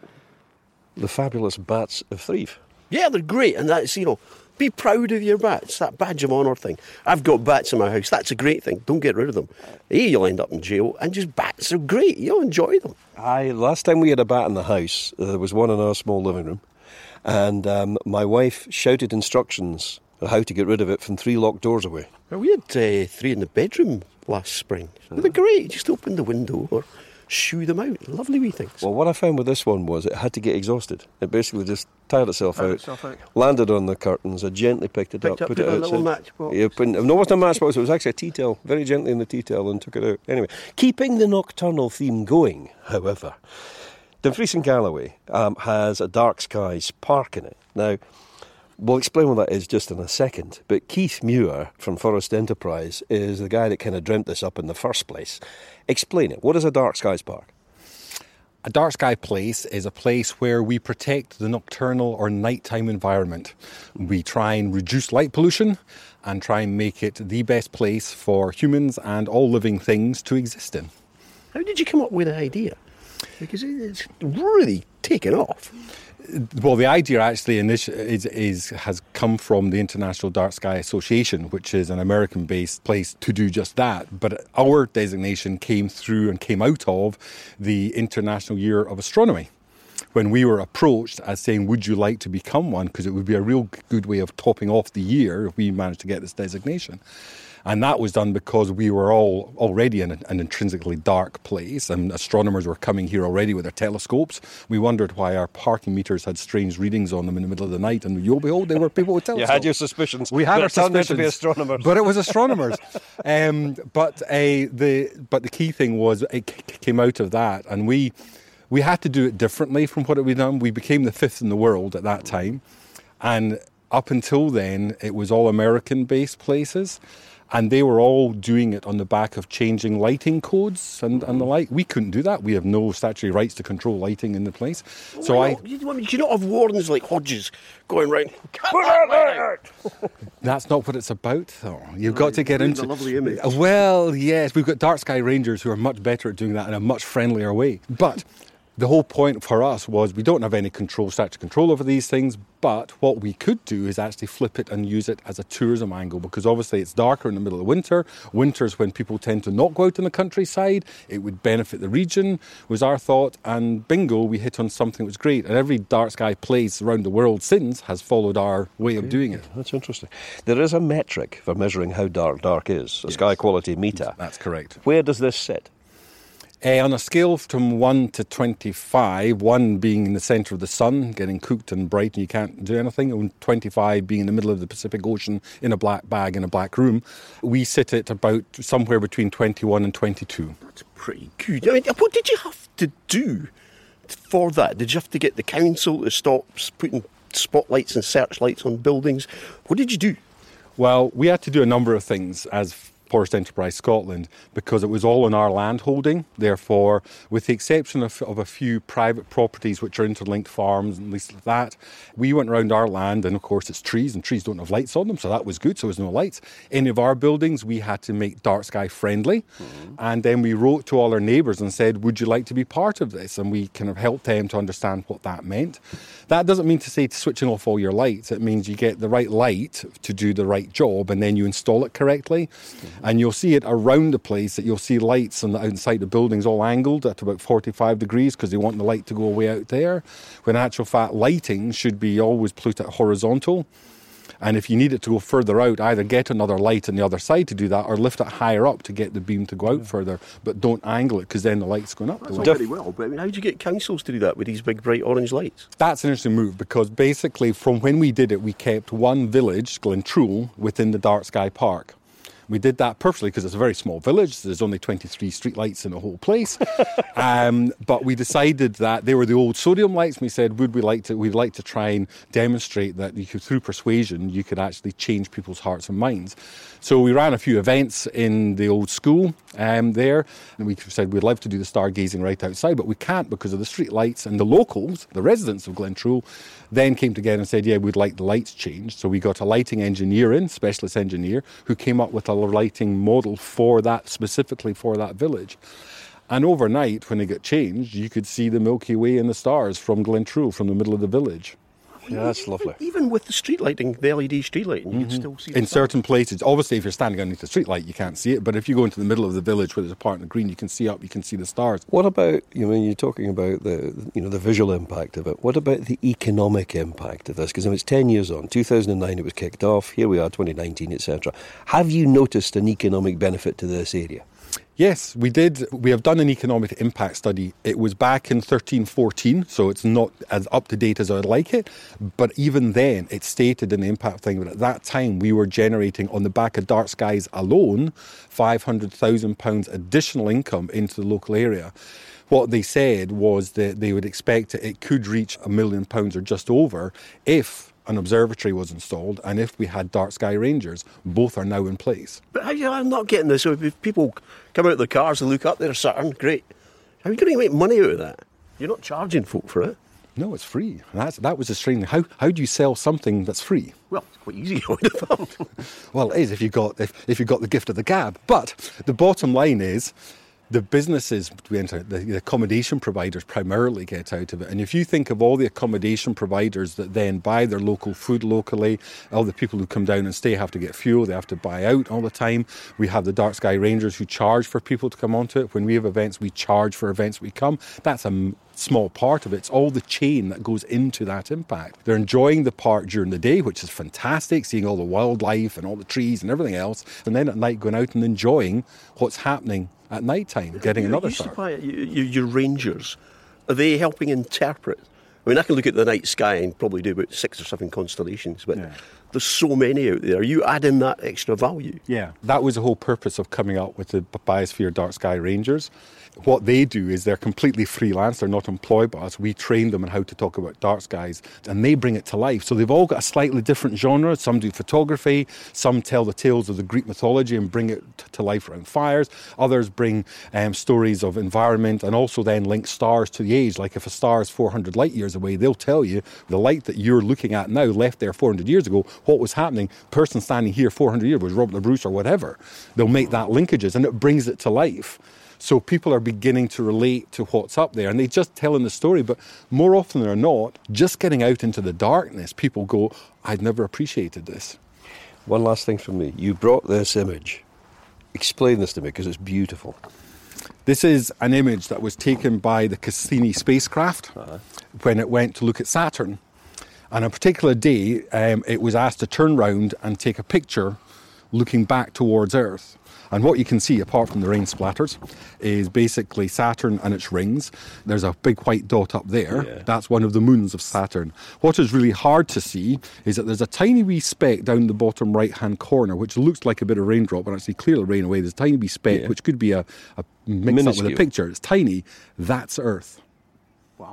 The fabulous bats of Thrieve. Yeah, they're great, and that's, you know, be proud of your bats, that badge of honour thing. I've got bats in my house, that's a great thing, don't get rid of them. A, you'll end up in jail, and just bats are great, you'll enjoy them. Aye, last time we had a bat in the house, uh, there was one in our small living room, and um, my wife shouted instructions on how to get rid of it from three locked doors away. Well, we had uh, three in the bedroom last spring. They're great, just open the window or shoo them out. Lovely wee things. Well, what I found with this one was it had to get exhausted. It basically just tired itself, Tired out, itself out. landed on the curtains. I gently picked it Picked up, up, put put it it in a little outside. matchbox. Yeah, put, no, it wasn't a matchbox. It was actually a tea towel. Very gently in the tea towel, and took it out. Anyway, keeping the nocturnal theme going, however, Dumfries and Galloway um, has a Dark Skies park in it. Now, we'll explain what that is just in a second, but Keith Muir from Forest Enterprise is the guy that kind of dreamt this up in the first place. Explain it. What is a Dark Skies park? A dark sky place is a place where we protect the nocturnal or nighttime environment. We try and reduce light pollution and try and make it the best place for humans and all living things to exist in. How did you come up with the idea? Because it's really taken off. Well, the idea actually in this is, is has come from the International Dark Sky Association, which is an American-based place to do just that. But our designation came through and came out of the International Year of Astronomy, when we were approached as saying, would you like to become one? Because it would be a real good way of topping off the year if we managed to get this designation. And that was done because we were all already in an intrinsically dark place, and astronomers were coming here already with their telescopes. We wondered why our parking meters had strange readings on them in the middle of the night, and lo and behold, they were people with telescopes. You had your suspicions. We had our turned out suspicions. to be astronomers. But it was astronomers. um, but uh, the but the key thing was it c- came out of that, and we we had to do it differently from what it we'd done. We became the fifth in the world at that time, and up until then, it was all American-based places. And they were all doing it on the back of changing lighting codes and, and the like. We couldn't do that. We have no statutory rights to control lighting in the place. So Why I. not? You, do you not have wardens like Hodges going round? That's not what it's about, though. You've No, got to get it's into a lovely image. Well, yes, we've got Dark Sky Rangers who are much better at doing that in a much friendlier way. But the whole point for us was we don't have any control, statutory control over these things, but what we could do is actually flip it and use it as a tourism angle, because obviously it's darker in the middle of winter. Winter's when people tend to not go out in the countryside. It would benefit the region, was our thought, and bingo, we hit on something that was great. And every dark sky place around the world since has followed our way of doing it. That's interesting. There is a metric for measuring how dark dark is, a Yes. sky quality meter. That's correct. Where does this sit? Uh, on a scale from one to twenty-five, one being in the centre of the sun, getting cooked and bright and you can't do anything, and twenty-five being in the middle of the Pacific Ocean in a black bag in a black room, we sit at about somewhere between twenty-one and twenty-two. That's pretty good. I mean, what did you have to do for that? Did you have to get the council to stop putting spotlights and searchlights on buildings. What did you do? Well, we had to do a number of things as Forest Enterprise Scotland because it was all on our land holding. Therefore, with the exception of, of a few private properties which are interlinked farms and at least like that, we went around our land, and of course it's trees, and trees don't have lights on them, so that was good, so there was no lights. Any of our buildings we had to make dark sky friendly, mm-hmm. and then we wrote to all our neighbours and said, would you like to be part of this? And we kind of helped them to understand what that meant. That doesn't mean to say to switching off all your lights. It means you get the right light to do the right job, and then you install it correctly. Mm-hmm. And you'll see it around the place, that you'll see lights on the outside the buildings all angled at about forty-five degrees because they want the light to go way out there. When in actual fact, lighting should be always put at horizontal. And if you need it to go further out, either get another light on the other side to do that, or lift it higher up to get the beam to go out further. But don't angle it, because then the light's going up. That's all very well, but I mean, how do you get councils to do that with these big bright orange lights? That's an interesting move, because basically from when we did it, we kept one village, Glentrool, within the Dark Sky Park. We did that purposely because it's a very small village. There's only twenty-three streetlights in the whole place. um, but we decided that they were the old sodium lights. And we said, would we like to, we'd like to try and demonstrate that you could, through persuasion, you could actually change people's hearts and minds. So we ran a few events in the old school um, there. And we said we'd love to do the stargazing right outside, but we can't because of the street lights. And the locals, the residents of Glentrool, then came together and said, yeah, we'd like the lights changed. So we got a lighting engineer in, specialist engineer, who came up with a lighting model for that, specifically for that village. And overnight, when it got changed, you could see the Milky Way and the stars from Glentrool, from the middle of the village. Yeah, that's lovely. Even with the street lighting, the L E D street lighting, you mm-hmm. can still see in certain places. Obviously, if you're standing underneath the street light, you can't see it. But if you go into the middle of the village where there's a part in the green, you can see up, you can see the stars. What about, you know, you're talking about the, you know, the visual impact of it. What about the economic impact of this? Because it's ten years on. two thousand nine it was kicked off. Here we are, twenty nineteen, et cetera. Have you noticed an economic benefit to this area? Yes, we did. We have done an economic impact study. It was back in thirteen fourteen, so it's not as up-to-date as I'd like it. But even then, it stated in the impact thing that at that time we were generating, on the back of dark skies alone, five hundred thousand pounds additional income into the local area. What they said was that they would expect it, it could reach a million pounds or just over if an observatory was installed and if we had dark sky rangers. Both are now in place. But how, I'm not getting this. So if people come out of their cars and look up there, Saturn, great. How are you going to make money out of that? You're not charging folk for it. No, it's free. That's, that was the strange thing. How, how do you sell something that's free? Well, it's quite easy, I would have thought. Well, it is if you've got, if, if you've got the gift of the gab. But the bottom line is, the businesses we enter, the, the accommodation providers primarily get out of it. And if you think of all the accommodation providers that then buy their local food locally, all the people who come down and stay have to get fuel, they have to buy out all the time. We have the Dark Sky Rangers who charge for people to come onto it. When we have events, we charge for events we come. That's a small part of it. It's all the chain that goes into that impact. They're enjoying the park during the day, which is fantastic, seeing all the wildlife and all the trees and everything else. And then at night going out and enjoying what's happening at night time, getting you, another you start. Supply, you, you, your rangers, are they helping interpret? I mean, I can look at the night sky and probably do about six or seven constellations, but yeah. There's so many out there. Are you adding that extra value? Yeah, that was the whole purpose of coming up with the Biosphere Dark Sky Rangers. What they do is they're completely freelance, they're not employed by us. We train them on how to talk about dark skies and they bring it to life. So they've all got a slightly different genre. Some do photography, some tell the tales of the Greek mythology and bring it t- to life around fires. Others bring um, stories of environment and also then link stars to the age. Like if a star is four hundred light years away, they'll tell you the light that you're looking at now left there four hundred years ago, what was happening. Person standing here four hundred years was Robert the Bruce or whatever. They'll make that linkages and it brings it to life. So people are beginning to relate to what's up there and they're just telling the story. But more often than not, just getting out into the darkness, people go, I'd never appreciated this. One last thing from me. You brought this image. Explain this to me because it's beautiful. This is an image that was taken by the Cassini spacecraft uh-huh. when it went to look at Saturn. On a particular day, um, it was asked to turn round and take a picture looking back towards Earth. And what you can see, apart from the rain splatters, is basically Saturn and its rings. There's a big white dot up there. Yeah. That's one of the moons of Saturn. What is really hard to see is that there's a tiny wee speck down the bottom right-hand corner, which looks like a bit of raindrop, but actually clearly rain away. There's a tiny wee speck, yeah. which could be a, a mix-up with a picture. It's tiny. That's Earth. Wow.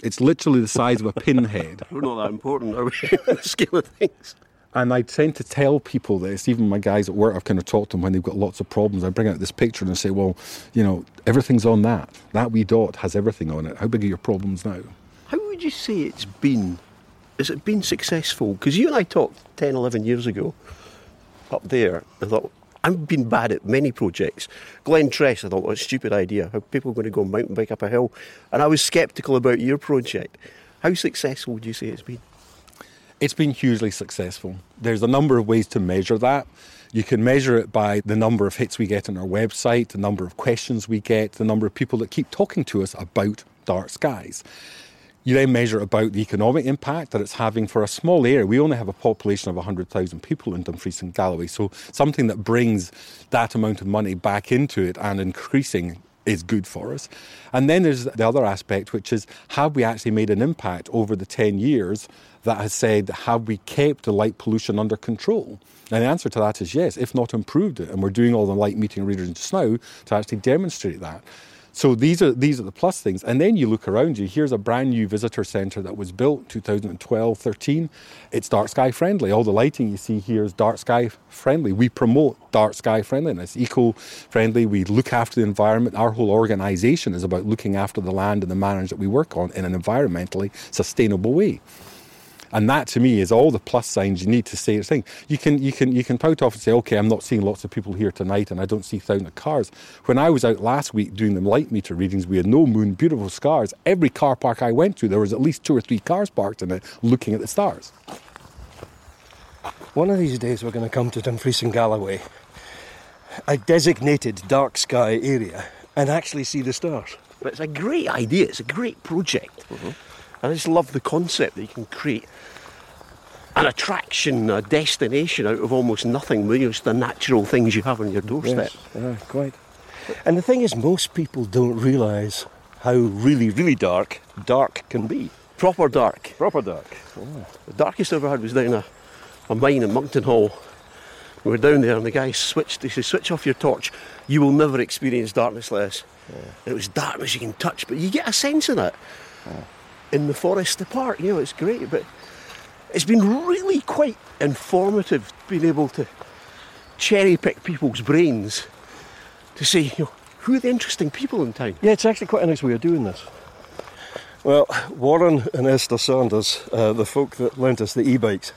It's literally the size of a pinhead. We're not that important, are we, on the scale of things? And I tend to tell people this, even my guys at work, I've kind of talked to them when they've got lots of problems. I bring out this picture and say, well, you know, everything's on that. That wee dot has everything on it. How big are your problems now? How would you say it's been? Has it been successful? Because you and I talked ten, eleven years ago up there. I thought, I've been bad at many projects. Glen Tress, I thought, what a stupid idea. How people are going to go mountain bike up a hill. And I was sceptical about your project. How successful would you say it's been? It's been hugely successful. There's a number of ways to measure that. You can measure it by the number of hits we get on our website, the number of questions we get, the number of people that keep talking to us about dark skies. You then measure about the economic impact that it's having for a small area. We only have a population of one hundred thousand people in Dumfries and Galloway, so something that brings that amount of money back into it and increasing is good for us. And then there's the other aspect, which is, have we actually made an impact over the ten years that has said, have we kept the light pollution under control? And the answer to that is yes, if not improved it. And we're doing all the light metering readers just now to actually demonstrate that. So these are these are the plus things. And then you look around you, here's a brand new visitor centre that was built two thousand twelve thirteen. It's dark sky friendly. All the lighting you see here is dark sky friendly. We promote dark sky friendliness, eco-friendly. We look after the environment. Our whole organisation is about looking after the land and the manage that we work on in an environmentally sustainable way. And that, to me, is all the plus signs you need to say this thing. You can you can you can pout off and say, OK, I'm not seeing lots of people here tonight and I don't see thousands of cars. When I was out last week doing the light meter readings, we had no moon, beautiful stars. Every car park I went to, there was at least two or three cars parked in it looking at the stars. One of these days we're going to come to Dumfries and Galloway, a designated dark sky area, and actually see the stars. But it's a great idea. It's a great project. Mm-hmm. I just love the concept that you can create an attraction, a destination out of almost nothing, just the natural things you have on your doorstep. Yes, yeah, quite. And the thing is, most people don't realise how really, really dark dark can be. Proper dark. Proper dark. Oh. The darkest I ever had was down a, a mine in Monkton Hall. We were down there and the guy switched, he said, switch off your torch, you will never experience darkness less. Yeah. And it was darkness you can touch, but you get a sense of it. Yeah. In the forest, the park, you know, it's great, but it's been really quite informative being able to cherry pick people's brains to say, you know, who are the interesting people in town? Yeah, it's actually quite a nice way of doing this. Well, Warren and Esther Saunders, uh, the folk that lent us the e-bikes,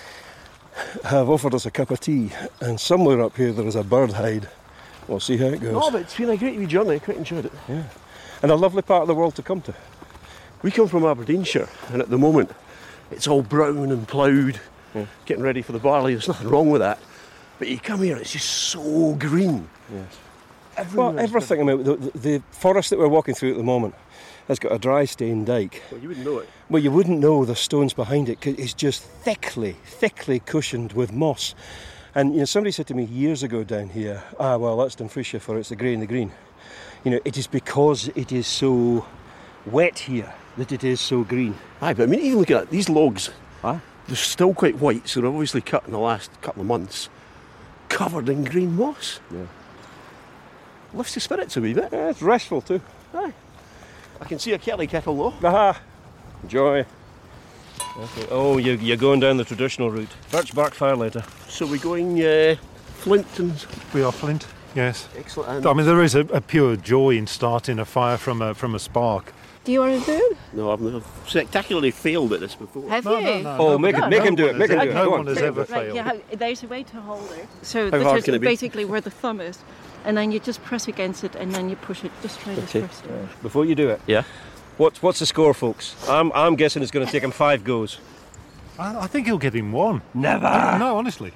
have offered us a cup of tea, and somewhere up here there is a bird hide. We'll see how it goes. Oh, but it's been a great wee journey, I quite enjoyed it. Yeah, and a lovely part of the world to come to. We come from Aberdeenshire, and at the moment it's all brown and ploughed, yeah. Getting ready for the barley. There's nothing wrong with that. But you come here, it's just so green. Yes. Everywhere well, everything. I mean, the, the, the forest that we're walking through at the moment has got a dry stone dike. Well, you wouldn't know it. Well, you wouldn't know the stones behind it, because it's just thickly, thickly cushioned with moss. And you know, somebody said to me years ago down here, ah, well, that's Dumfriesshire for it's the grey and the green. You know, it is because it is so wet here that it is so green. Aye, but I mean, even looking at these logs, Aye. They're still quite white, so they're obviously cut in the last couple of months, covered in green moss. Yeah. Lifts the spirits a wee bit. Yeah, it's restful too. Aye. I can see a Kelly kettle though. Aha! Joy. Okay. Oh, you, you're going down the traditional route. Birch bark firelighter. So we're going uh, Flint and... We are Flint, yes. Excellent. I mean, there is a, a pure joy in starting a fire from a, from a spark. Do you want to do it? No, I've, I've spectacularly failed at this before. Have no, you? No, no, oh, no, make, no, it, make no him do it, make him do it. No Go one on. has ever right, failed. Yeah, there's a way to hold it. So How hard this can is it be? basically where the thumb is. And then you just press against it and then you push it. Just try this Okay. first. Uh, before you do it, yeah. What's what's the score, folks? I'm I'm guessing it's going to take him five goes. I, I think he'll get him one. Never. I, no, honestly.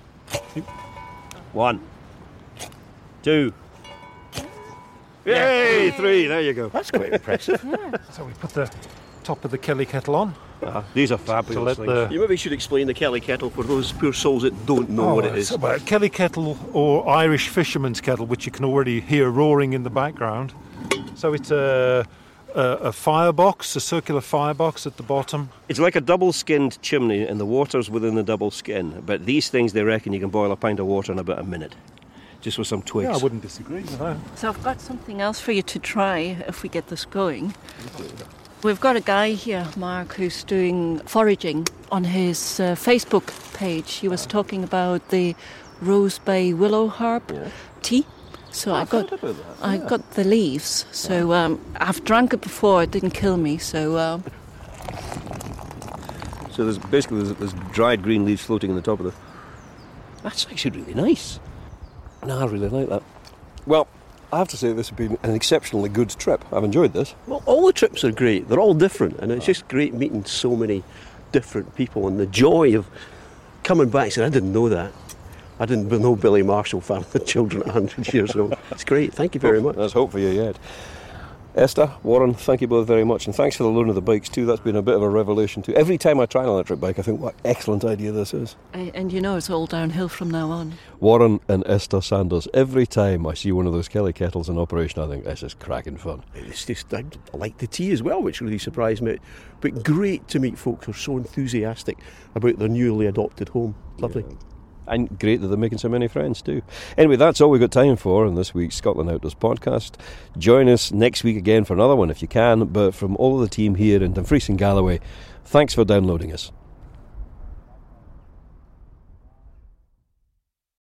One, two, yay, three. There you go. That's quite impressive. Yeah. So we put the top of the Kelly kettle on. Uh, these are fabulous To let things. the- You maybe should explain the Kelly kettle for those poor souls that don't know Oh, what it is. it's about Kelly kettle or Irish fisherman's kettle, which you can already hear roaring in the background. So it's a, a, a firebox, a circular firebox at the bottom. It's like a double-skinned chimney, and the water's within the double skin. But these things, they reckon you can boil a pint of water in about a minute, just with some twigs. Yeah, I wouldn't disagree with that. So I've got something else for you to try if we get this going. We've got a guy here, Mark, who's doing foraging on his uh, Facebook page. He was talking about the Rose Bay willow herb yeah. tea. So I got yeah. I got the leaves. So um, I've drunk it before. It didn't kill me. So uh, so there's basically there's, there's dried green leaves floating in the top of the. That's actually really nice. No, I really like that. Well, I have to say this has been an exceptionally good trip. I've enjoyed this. Well, all the trips are great. They're all different, and it's just great meeting so many different people and the joy of coming back and saying, I didn't know that. I didn't know Billy Marshall found the children at one hundred years old. It's great. Thank you very much. There's hope for you yet. Esther, Warren, thank you both very much, and thanks for the loan of the bikes too. That's been a bit of a revelation too. Every time I try an electric bike, I think, what excellent idea this is. And, and you know it's all downhill from now on. Warren and Esther Sanders, every time I see one of those Kelly kettles in operation, I think this is cracking fun. It's just, I like the tea as well, which really surprised me. But great to meet folks who are so enthusiastic about their newly adopted home. Lovely. Yeah. And great that they're making so many friends too. Anyway, that's all we've got time for in this week's Scotland Outdoors podcast. Join us next week again for another one if you can. But from all of the team here in Dumfries and Galloway, thanks for downloading us.